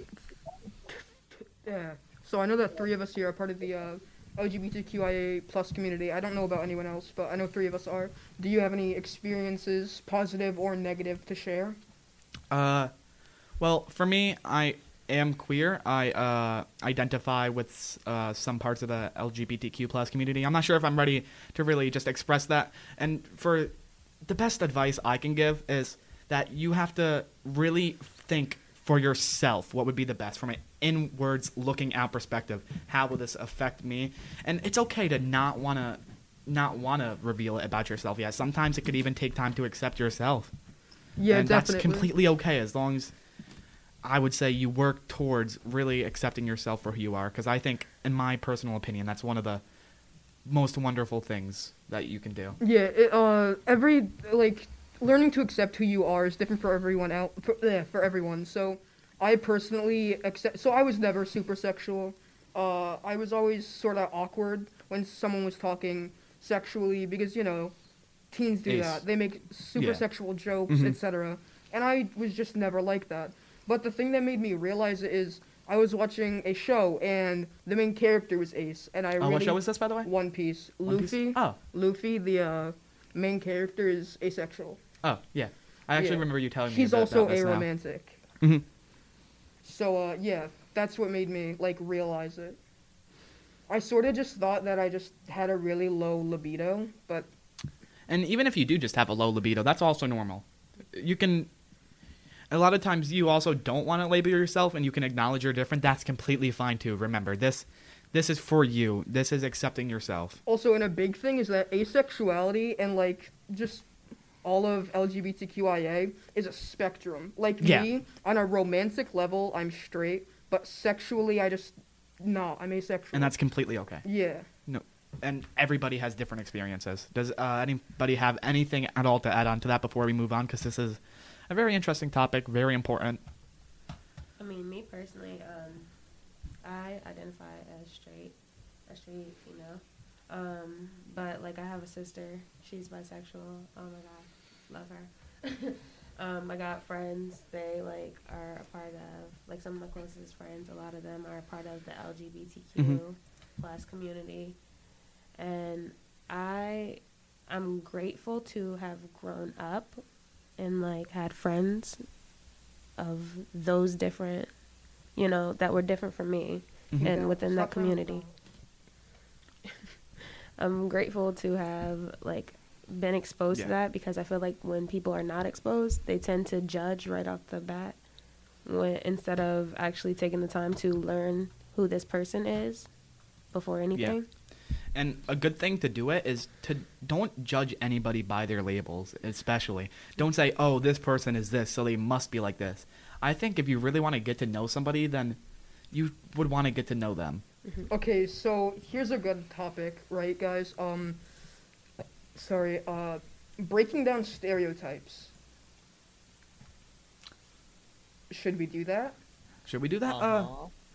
Speaker 10: Yeah. So I know that three of us here are part of the uh, L G B T Q I A plus community. I don't know about anyone else, but I know three of us are. Do you have any experiences, positive or negative, to share?
Speaker 8: Uh, well, for me, I am queer. I uh, identify with uh, some parts of the L G B T Q plus community. I'm not sure if I'm ready to really just express that. And for the best advice I can give is that you have to really think for yourself what would be the best from an inwards looking out perspective. How will this affect me? And it's okay to not want to not want to reveal it about yourself. Yeah, sometimes it could even take time to accept yourself.
Speaker 10: Yeah,
Speaker 8: and
Speaker 10: definitely.
Speaker 8: that's completely okay as long as I would say you work towards really accepting yourself for who you are, because I think, in my personal opinion, that's one of the most wonderful things that you can do.
Speaker 10: Yeah, it, uh, every, like, learning to accept who you are is different for everyone out, for, yeah, for everyone. So, I personally accept, so I was never super sexual. Uh, I was always sort of awkward when someone was talking sexually, because, you know, teens do
Speaker 8: Ace.
Speaker 10: that. They make super
Speaker 8: Yeah.
Speaker 10: sexual jokes,
Speaker 8: Mhm.
Speaker 10: et cetera. And I was just never like that. But the thing that made me realize it is I was watching a show, and the main character was Ace, and I
Speaker 8: Oh,
Speaker 10: really...
Speaker 8: what show is this, by the way?
Speaker 10: One Piece.
Speaker 8: One Piece?
Speaker 10: Luffy.
Speaker 8: Oh.
Speaker 10: Luffy, the uh, main character, is asexual.
Speaker 8: Oh, yeah. I actually
Speaker 10: Yeah.
Speaker 8: remember you telling me
Speaker 10: He's
Speaker 8: a bit
Speaker 10: also
Speaker 8: about this now.
Speaker 10: aromantic.
Speaker 8: hmm
Speaker 10: So, uh, yeah, that's what made me, like, realize it. I sort of just thought that I just had a really low libido, but...
Speaker 8: And even if you do just have a low libido, that's also normal. You can... A lot of times you also don't want to label yourself, and you can acknowledge you're different. That's completely fine, too. Remember, this this is for you. This is accepting yourself.
Speaker 10: Also, and a big thing is that asexuality and, like, just all of L G B T Q I A is a spectrum. Like,
Speaker 8: Yeah.
Speaker 10: me, on a romantic level, I'm straight, but sexually, I just... No, I'm asexual.
Speaker 8: And that's completely okay.
Speaker 10: Yeah.
Speaker 8: No, and everybody has different experiences. Does uh, anybody have anything at all to add on to that before we move on? Because this is a very interesting topic, very important.
Speaker 11: I mean, me personally, um, I identify as straight, a straight female. Um, but like, I have a sister. She's bisexual. Oh my god, love her. Um, I got friends. They like are a part of like some of my closest friends. A lot of them are a part of the L G B T Q
Speaker 8: Mhm.
Speaker 11: plus community, and I I'm grateful to have grown up and like had friends of those different, you know, that were different from me
Speaker 8: Mhm.
Speaker 11: and
Speaker 8: Yeah,
Speaker 11: within that
Speaker 10: stop playing with
Speaker 11: community. I'm grateful to have like been exposed
Speaker 8: Yeah.
Speaker 11: to that because I feel like when people are not exposed, they tend to judge right off the bat when, instead of actually taking the time to learn who this person is before anything.
Speaker 8: And a good thing to do it is to don't judge anybody by their labels, especially. Don't say, oh, this person is this, so they must be like this. I think if you really want to get to know somebody, then you would want to get to know them.
Speaker 10: Okay, so here's a good topic, right, guys? Um, sorry, uh, breaking down stereotypes. Should we do that?
Speaker 8: Should we do that? Uh,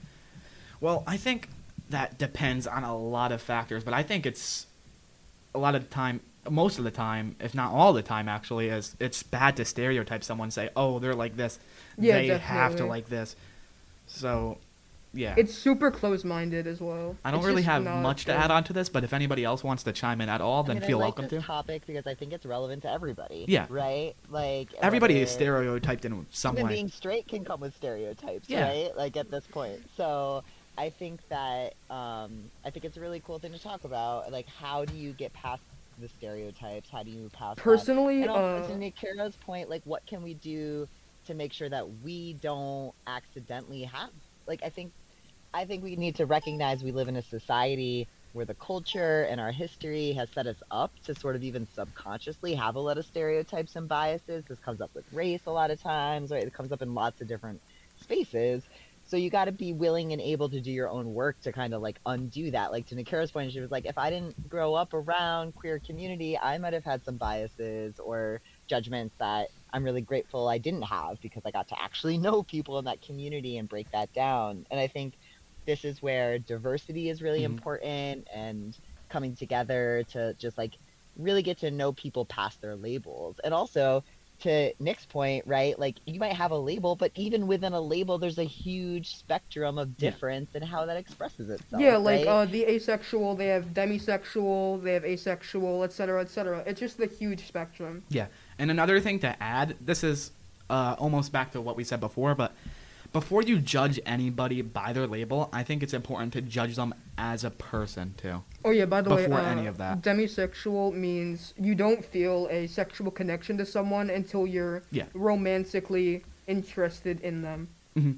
Speaker 8: well, I think that depends on a lot of factors, but I think it's a lot of the time, most of the time, if not all the time, actually, is it's bad to stereotype someone, say, oh, they're like this.
Speaker 10: Yeah,
Speaker 8: they have to
Speaker 10: definitely.
Speaker 8: like this. So, yeah.
Speaker 10: It's super close-minded as well.
Speaker 8: I don't
Speaker 10: It's
Speaker 8: really
Speaker 10: just
Speaker 8: have
Speaker 10: not
Speaker 8: much to
Speaker 10: good.
Speaker 8: add on to this, but if anybody else wants to chime in at all, then
Speaker 14: I mean,
Speaker 8: feel
Speaker 14: I like
Speaker 8: welcome
Speaker 14: this
Speaker 8: to.
Speaker 14: topic because I think it's relevant to everybody.
Speaker 8: Yeah.
Speaker 14: Right? Like
Speaker 8: Everybody
Speaker 14: whether-
Speaker 8: is stereotyped in some
Speaker 14: Even
Speaker 8: way.
Speaker 14: being straight can come with stereotypes,
Speaker 8: Yeah.
Speaker 14: right? Like at this point. So I think that um, I think it's a really cool thing to talk about. Like, how do you get past the stereotypes? How do you move past
Speaker 10: Personally,
Speaker 14: that? And also,
Speaker 10: uh,
Speaker 14: to Nikira's point, like, what can we do to make sure that we don't accidentally have? Like, I think, I think we need to recognize we live in a society where the culture and our history has set us up to sort of even subconsciously have a lot of stereotypes and biases. This comes up with race a lot of times, right? It comes up in lots of different spaces. So you got to be willing and able to do your own work to kind of like undo that. Like to Nikira's point, she was like, if I didn't grow up around queer community, I might have had some biases or judgments that I'm really grateful I didn't have because I got to actually know people in that community and break that down. And I think this is where diversity is really
Speaker 8: Mhm.
Speaker 14: important and coming together to just like really get to know people past their labels. And also to Nick's point, right? Like you might have a label, but even within a label, there's a huge spectrum of
Speaker 8: Yeah.
Speaker 14: difference in how that expresses itself.
Speaker 10: Yeah, like
Speaker 14: right?
Speaker 10: uh, the asexual, they have demisexual, they have asexual, et cetera, et cetera. It's just the huge spectrum.
Speaker 8: Yeah, and another thing to add, this is uh, almost back to what we said before, but before you judge anybody by their label, I think it's important to judge them as a person too.
Speaker 10: Oh yeah, by the way,
Speaker 8: Before
Speaker 10: uh,
Speaker 8: any of that.
Speaker 10: demisexual means you don't feel a sexual connection to someone until you're
Speaker 8: Yeah.
Speaker 10: romantically interested in them.
Speaker 8: hmm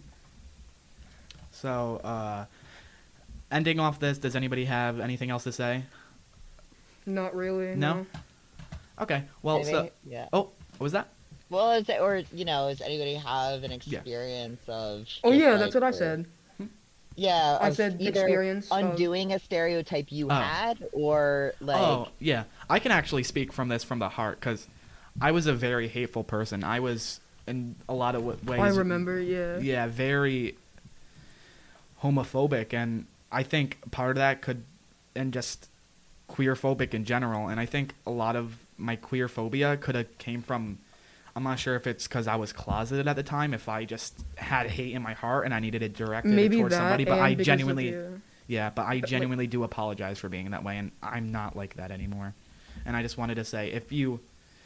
Speaker 8: So, uh, ending off this, does anybody have anything else to say?
Speaker 10: Not really.
Speaker 8: No?
Speaker 10: No.
Speaker 8: Okay, well, so...
Speaker 14: Maybe- yeah.
Speaker 8: Oh, what was that?
Speaker 14: Well, is it, or you know, does anybody have an experience of?
Speaker 10: Oh
Speaker 14: just,
Speaker 10: yeah,
Speaker 14: like,
Speaker 10: that's what I
Speaker 14: the-
Speaker 10: said.
Speaker 14: Yeah,
Speaker 10: I
Speaker 14: of
Speaker 10: said
Speaker 14: either
Speaker 10: experience of-
Speaker 14: undoing a stereotype you
Speaker 8: Oh.
Speaker 14: had, or like.
Speaker 8: Oh, yeah. I can actually speak from this from the heart, because I was a very hateful person. I was, in a lot of w- ways...
Speaker 10: I remember, yeah.
Speaker 8: Yeah, very homophobic, and I think part of that could... And just queerphobic in general, and I think a lot of my queer phobia could have came from... I'm not sure if it's because I was closeted at the time, if I just had hate in my heart and I needed it directed
Speaker 10: Maybe
Speaker 8: towards
Speaker 10: that,
Speaker 8: somebody, but
Speaker 10: and
Speaker 8: I
Speaker 10: because of
Speaker 8: genuinely...
Speaker 10: your-
Speaker 8: Yeah, but I
Speaker 10: But, like-
Speaker 8: genuinely do apologize for being that way, and I'm not like that anymore. And I just wanted to say, if you...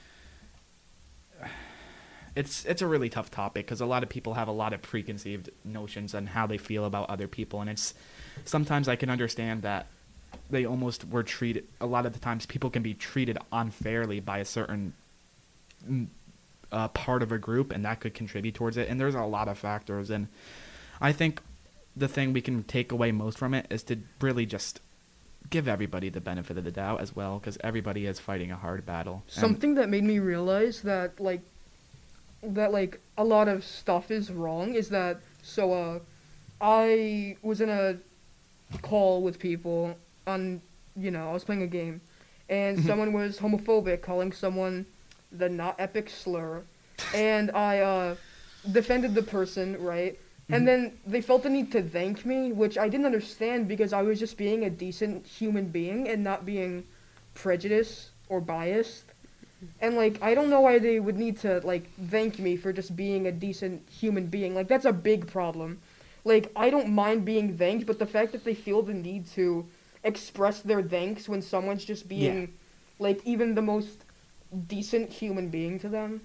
Speaker 8: It's it's a really tough topic, because a lot of people have a lot of preconceived notions on how they feel about other people, and it's... Sometimes I can understand that they almost were treated... A lot of the times, people can be treated unfairly by a certain mm, uh, part of a group, and that could contribute towards it, and there's a lot of factors, and I think the thing we can take away most from it is to really just give everybody the benefit of the doubt as well, because everybody is fighting a hard battle. And-
Speaker 10: Something that made me realize that like that like a lot of stuff is wrong is that so uh I was in a call with people on you know, I was playing a game and someone was homophobic, calling someone the not epic slur, and I uh defended the person, right? And then they felt the need to thank me, which I didn't understand because I was just being a decent human being and not being prejudiced or biased. And like I don't know why they would need to like thank me for just being a decent human being. Like that's a big problem. Like I don't mind being thanked, but the fact that they feel the need to express their thanks when someone's just being
Speaker 8: Yeah.
Speaker 10: like even the most decent human being to them.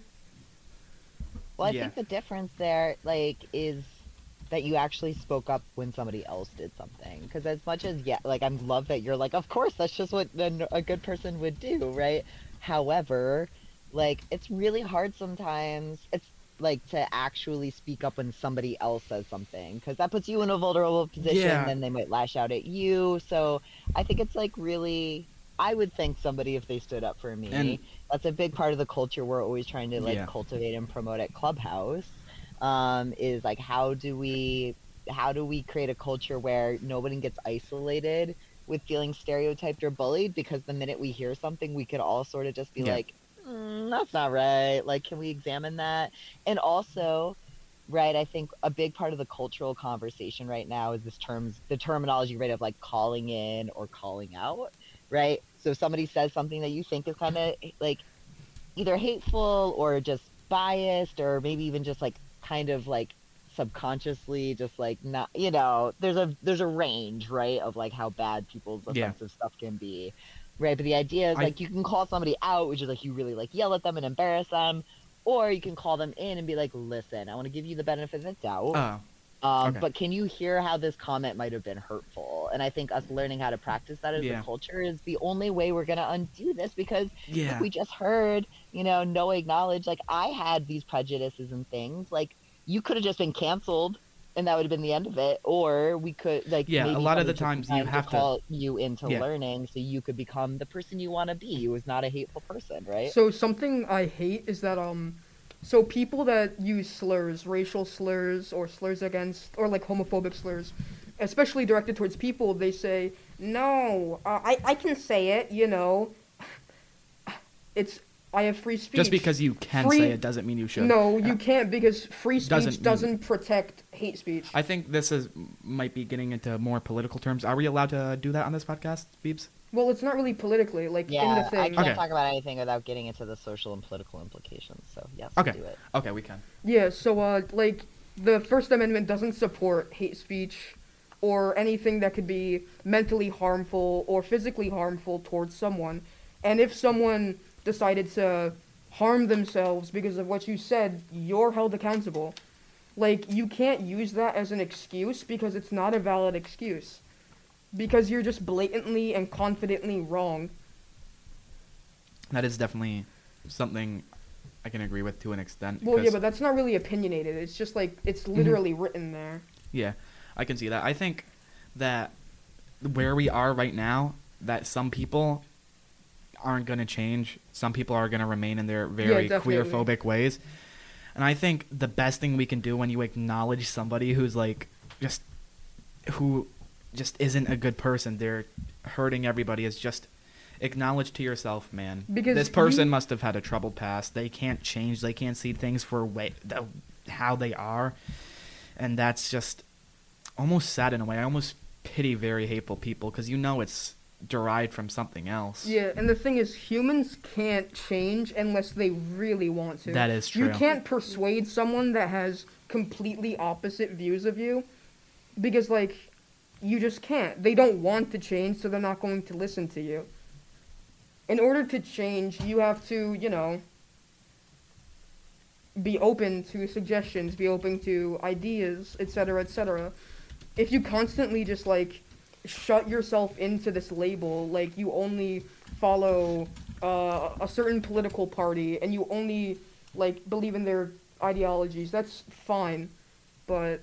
Speaker 14: Well, I
Speaker 8: Yeah.
Speaker 14: think the difference there, like, is that you actually spoke up when somebody else did something. Because as much as, yeah, like, I love that you're like, of course, that's just what a, a good person would do, right? However, like, it's really hard sometimes. It's like to actually speak up when somebody else says something, because that puts you in a vulnerable position.
Speaker 8: Yeah.
Speaker 14: Then they might lash out at you. So I think it's like really, I would thank somebody if they stood up for me.
Speaker 8: And-
Speaker 14: That's a big part of the culture we're always trying to like
Speaker 8: Yeah.
Speaker 14: cultivate and promote at Clubhouse. Um, is like how do we how do we create a culture where nobody gets isolated with feeling stereotyped or bullied, because the minute we hear something we could all sort of just be
Speaker 8: Yeah.
Speaker 14: like, mm, that's not right, like can we examine that? And also, right, I think a big part of the cultural conversation right now is this terms the terminology, right, of like calling in or calling out, right? So if somebody says something that you think is kind of like either hateful or just biased, or maybe even just like kind of like subconsciously just like not, you know, there's a there's a range, right, of like how bad people's
Speaker 8: Yeah.
Speaker 14: offensive stuff can be, right? But the idea is
Speaker 8: I-
Speaker 14: like you can call somebody out, which is like you really like yell at them and embarrass them, or you can call them in and be like, listen, I want to give you the benefit of the doubt.
Speaker 8: Oh.
Speaker 14: Um,
Speaker 8: Okay.
Speaker 14: But can you hear how this comment might have been hurtful? And I think us learning how to practice that as
Speaker 8: Yeah.
Speaker 14: a culture is the only way we're going to undo this, because
Speaker 8: Yeah.
Speaker 14: like we just heard, you know, Noah acknowledge, like, I had these prejudices and things. Like, you could have just been canceled and that would have been the end of it. Or we could, like,
Speaker 8: Yeah, a
Speaker 14: maybe
Speaker 8: lot of the
Speaker 14: somebody took
Speaker 8: times
Speaker 14: the
Speaker 8: you
Speaker 14: time
Speaker 8: have to-
Speaker 14: call you into
Speaker 8: Yeah.
Speaker 14: learning so you could become the person you want to be, who is not a hateful person, right?
Speaker 10: So something I hate is that um so people that use slurs, racial slurs or slurs against or like homophobic slurs, especially directed towards people, they say, "No, uh, I I can say it, you know." It's I have free speech.
Speaker 8: Just because you can
Speaker 10: Free-
Speaker 8: say it doesn't mean you should.
Speaker 10: No, you can't, because free speech
Speaker 8: Doesn't
Speaker 10: doesn't,
Speaker 8: mean-
Speaker 10: protect hate speech.
Speaker 8: I think this is might be getting into more political terms. Are we allowed to do that on this podcast, Beebs?
Speaker 10: Well, it's not really politically, like in
Speaker 14: Yeah,
Speaker 10: the thing.
Speaker 14: I can't
Speaker 8: Okay.
Speaker 14: talk about anything without getting into the social and political implications. So, yes,
Speaker 8: Okay.
Speaker 14: do it.
Speaker 8: Okay, we can.
Speaker 10: Yeah, so uh like the First Amendment doesn't support hate speech or anything that could be mentally harmful or physically harmful towards someone. And if someone decided to harm themselves because of what you said, you're held accountable. Like, you can't use that as an excuse, because it's not a valid excuse. Because you're just blatantly and confidently wrong.
Speaker 8: That is definitely something I can agree with to an extent.
Speaker 10: Well, yeah,
Speaker 8: because-
Speaker 10: but that's not really opinionated. It's just like, it's
Speaker 8: Mm-hmm.
Speaker 10: literally written there.
Speaker 8: Yeah, I can see that. I think that where we are right now, that some people aren't going to change. Some people are going to remain in their very
Speaker 10: definitely.
Speaker 8: queer-phobic ways. And I think the best thing we can do when you acknowledge somebody who's like just who just isn't a good person, they're hurting everybody, is just acknowledge to yourself, man.
Speaker 10: Because
Speaker 8: this person
Speaker 10: you-
Speaker 8: must have had a troubled past. They can't change. They can't see things for way, the, how they are. And that's just almost sad in a way. I almost pity very hateful people, because you know it's derived from something else.
Speaker 10: Yeah, and the thing is, humans can't change unless they really want to.
Speaker 8: That is
Speaker 10: You
Speaker 8: true.
Speaker 10: can't persuade someone that has completely opposite views of you, because, like, you just can't. They don't want to change, so they're not going to listen to you. In order to change, you have to, you know, be open to suggestions, be open to ideas, et cetera, et cetera. If you constantly just, like, shut yourself into this label, like you only follow uh, a certain political party and you only like believe in their ideologies, that's fine, but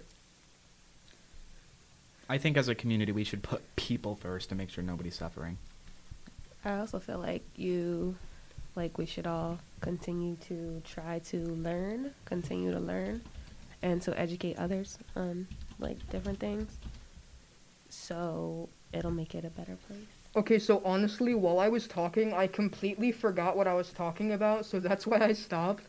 Speaker 8: I think as a community we should put people first to make sure nobody's suffering.
Speaker 11: I also feel like you, like we should all continue to try to learn, continue to learn, and to educate others on like different things. So it'll make it a better place.
Speaker 10: okay, so honestly, while I was talking, I completely forgot what I was talking about, so that's why I stopped.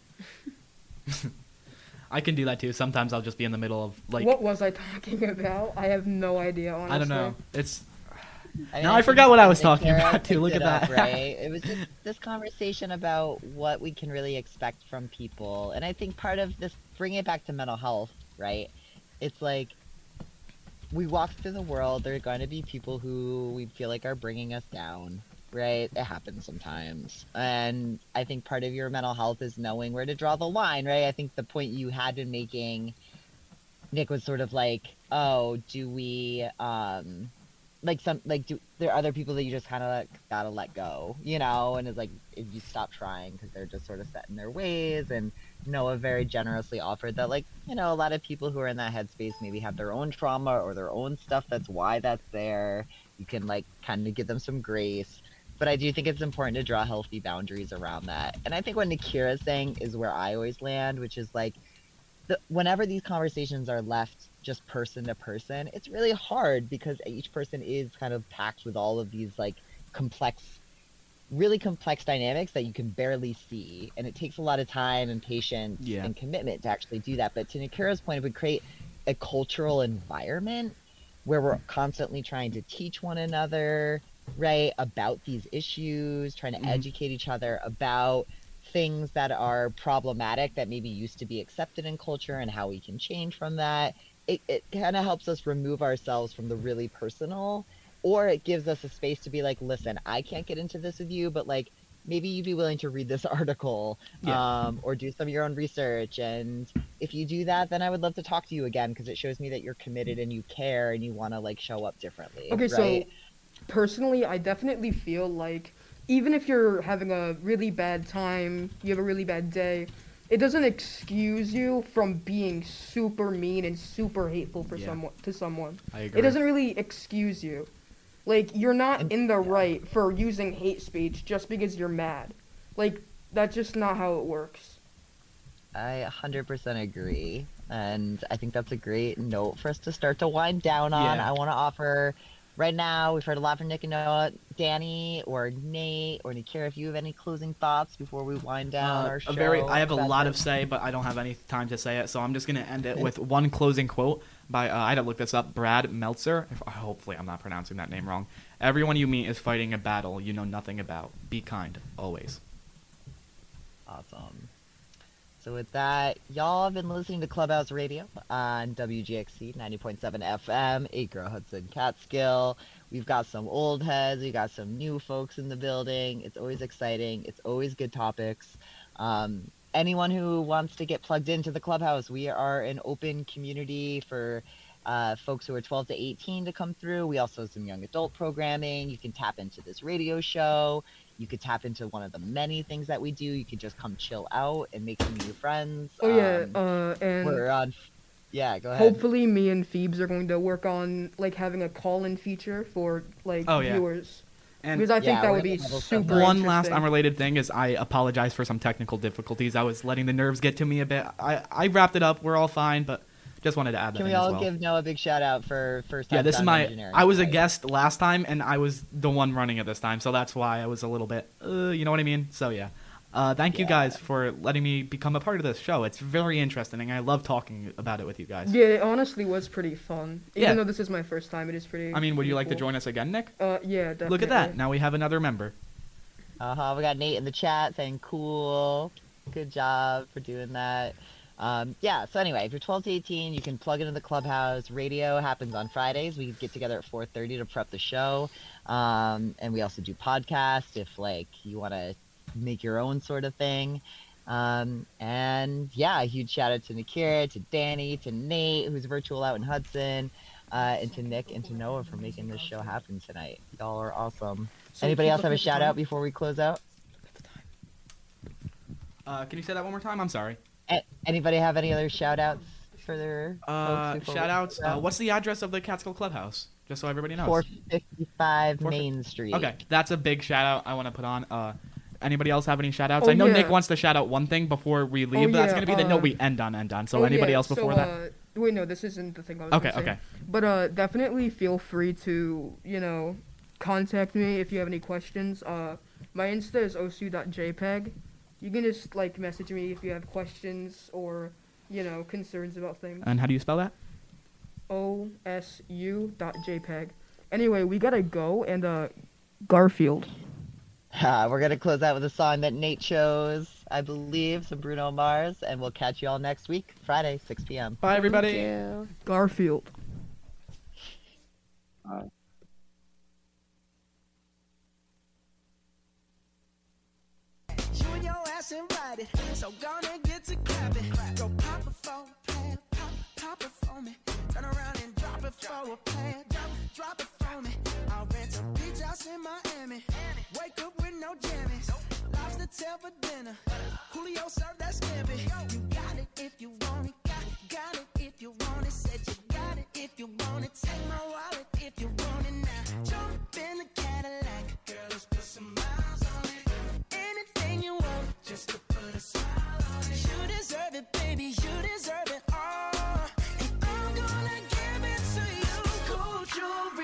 Speaker 8: I can do that too. Sometimes I'll just be in the middle of like
Speaker 10: What was I talking about? I have no idea, honestly.
Speaker 8: I don't know. It's
Speaker 14: I mean,
Speaker 8: now
Speaker 14: I
Speaker 8: I forgot what I was
Speaker 14: think
Speaker 8: talking
Speaker 14: Kara
Speaker 8: about, too.
Speaker 14: picked
Speaker 8: Look
Speaker 14: it
Speaker 8: at
Speaker 14: up,
Speaker 8: that.
Speaker 14: Right? It was just this conversation about what we can really expect from people. And I think part of this, bringing it back to mental health, right? It's like, we walk through the world, there are going to be people who we feel like are bringing us down, right? It happens sometimes. And I think part of your mental health is knowing where to draw the line, right? I think the point you had been making, Nick, was sort of like, oh, do we, um, like some, like, do there are other people that you just kind of like, gotta let go, you know? And it's like, if you stop trying because they're just sort of set in their ways. And Noah very generously offered that, like, you know, a lot of people who are in that headspace maybe have their own trauma or their own stuff. That's why that's there. You can, like, kind of give them some grace. But I do think it's important to draw healthy boundaries around that. And I think what Nakira's saying is where I always land, which is like, the, whenever these conversations are left just person to person, it's really hard because each person is kind of packed with all of these like complex, really complex dynamics that you can barely see. And it takes a lot of time and patience
Speaker 8: Yeah.
Speaker 14: and commitment to actually do that. But to Nakira's point, it would create a cultural environment where we're constantly trying to teach one another, right, about these issues, trying to
Speaker 8: Mhm.
Speaker 14: educate each other about things that are problematic that maybe used to be accepted in culture and how we can change from that. It, it kind of helps us remove ourselves from the really personal, or it gives us a space to be like, listen, I can't get into this with you, but like maybe you'd be willing to read this article,
Speaker 8: Yeah.
Speaker 14: um, or do some of your own research. And if you do that, then I would love to talk to you again because it shows me that you're committed and you care and you want to like show up differently.
Speaker 10: Okay,
Speaker 14: right?
Speaker 10: so personally, I definitely feel like even if you're having a really bad time, you have a really bad day, it doesn't excuse you from being super mean and super hateful for
Speaker 8: Yeah.
Speaker 10: someone to someone.
Speaker 8: I agree.
Speaker 10: It doesn't really excuse you. Like you're not in the right for using hate speech just because you're mad. Like that's just not how it works.
Speaker 14: I one hundred percent agree. And I think that's a great note for us to start to wind down on.
Speaker 8: Yeah.
Speaker 14: I want to offer, right now, we've heard a lot from Nick and Noah. Danny or Nate or Nakira, if you have any closing thoughts before we wind down
Speaker 8: Uh,
Speaker 14: our show.
Speaker 8: a very, I have a
Speaker 14: about
Speaker 8: lot of
Speaker 14: this.
Speaker 8: say, but I don't have any time to say it, so I'm just gonna end it with one closing quote by uh, I had to look this up. Brad Meltzer. If, hopefully, I'm not pronouncing that name wrong. Everyone you meet is fighting a battle you know nothing about. Be kind, always.
Speaker 14: Awesome. So with that, y'all have been listening to Clubhouse Radio on W G X C ninety point seven F M, Acre, Hudson, Catskill. We've got some old heads, we got some new folks in the building. It's always exciting. It's always good topics. Um, anyone who wants to get plugged into the Clubhouse, we are an open community for uh, folks who are twelve to eighteen to come through. We also have some young adult programming. You can tap into this radio show. You could tap into one of the many things that we do. You could just come chill out and make some new friends.
Speaker 10: Oh yeah,
Speaker 14: Um,
Speaker 10: uh, and
Speaker 14: we're on. Yeah, go ahead.
Speaker 10: hopefully me and Phoebes are going to work on like having a call-in feature for like
Speaker 8: Oh, yeah.
Speaker 10: viewers.
Speaker 8: And
Speaker 10: because I think
Speaker 14: Yeah,
Speaker 10: that
Speaker 14: we're
Speaker 10: would be
Speaker 14: gonna have some-
Speaker 10: super
Speaker 8: One last
Speaker 10: interesting.
Speaker 8: unrelated thing is I apologize for some technical difficulties. I was letting the nerves get to me a bit. I, I wrapped it up. We're all fine, but just wanted to add that
Speaker 14: Can
Speaker 8: in
Speaker 14: we all
Speaker 8: as well.
Speaker 14: give Noah a big shout out for first time?
Speaker 8: Yeah, this is
Speaker 14: sound
Speaker 8: my.
Speaker 14: engineering?
Speaker 8: I was a guest last time, and I was the one running it this time, so that's why I was a little bit. Uh, you know what I mean? So yeah. Uh, thank you
Speaker 14: Yeah.
Speaker 8: guys for letting me become a part of this show. It's very interesting, and I love talking about it with you guys.
Speaker 10: Yeah, it honestly was pretty fun. Even
Speaker 8: Yeah.
Speaker 10: though this is my first time, it is pretty.
Speaker 8: I mean, would you
Speaker 10: pretty
Speaker 8: like to
Speaker 10: cool.
Speaker 8: join us again, Nick?
Speaker 10: Uh, yeah, definitely.
Speaker 8: Look at that. Now we have another member.
Speaker 14: Uh huh. We got Nate in the chat saying cool. Good job for doing that. Um, yeah, so anyway, if you're twelve to eighteen, you can plug into the Clubhouse. Radio happens on Fridays. We get together at four thirty to prep the show. Um, and we also do podcasts if, like, you want to make your own sort of thing. Um, and, yeah, a huge shout out to Nakira, to Danny, to Nate, who's virtual out in Hudson, uh, and to Nick and to Noah for making this show happen tonight. Y'all are awesome.
Speaker 8: So
Speaker 14: Anybody
Speaker 8: keep
Speaker 14: else have a
Speaker 8: looking at the
Speaker 14: shout
Speaker 8: time.
Speaker 14: out before we close out?
Speaker 8: Uh, can you say that one more time? I'm sorry.
Speaker 14: A- anybody have any other shout outs for their
Speaker 8: Uh,
Speaker 14: folks before we
Speaker 8: shout outs.
Speaker 14: close
Speaker 8: Uh, what's the address of the Catskill Clubhouse? Just so everybody knows.
Speaker 14: four fifty-five
Speaker 8: four fifty
Speaker 14: Main Street.
Speaker 8: Okay, that's a big shout out I want to put on. Uh, anybody else have any shout outs?
Speaker 10: Oh,
Speaker 8: I know
Speaker 10: yeah.
Speaker 8: Nick wants to shout out one thing before we leave,
Speaker 10: Oh,
Speaker 8: but that's
Speaker 10: yeah,
Speaker 8: going to be the
Speaker 10: uh,
Speaker 8: note we end on, end on. So
Speaker 10: Oh,
Speaker 8: anybody
Speaker 10: yeah,
Speaker 8: else before
Speaker 10: so,
Speaker 8: that?
Speaker 10: Uh, wait, no, this isn't the thing I was
Speaker 8: Okay,
Speaker 10: gonna say.
Speaker 8: okay.
Speaker 10: But uh, definitely feel free to, you know, contact me if you have any questions. Uh, my Insta is osu dot j p e g. You can just like message me if you have questions or, you know, concerns about things.
Speaker 8: And how do you spell that?
Speaker 10: O S U dot J P E G. Anyway, we gotta go, and uh, Garfield.
Speaker 14: Uh, we're going to close out with a song that Nate chose, I believe, some Bruno Mars, and we'll catch you all next week, Friday, six p.m.
Speaker 8: Bye, everybody.
Speaker 10: Garfield.
Speaker 13: Uh,
Speaker 3: You and your ass invited, so gonna get to clapping. Go pop it for a plan, pop, pop it for me. Turn around and drop it for a plan, drop, drop it for me. I'll rent a beach house in Miami. Wake up with no jammies. Lobster tail for dinner. Julio served that scampi. You got it if you want it, got it, got it if you want it. Said you got it if you want it. Take my wallet if you want it now. Jump in the Cadillac, girl, let's put some miles on it. Anything you want, just to put a smile on it. You deserve it, baby. You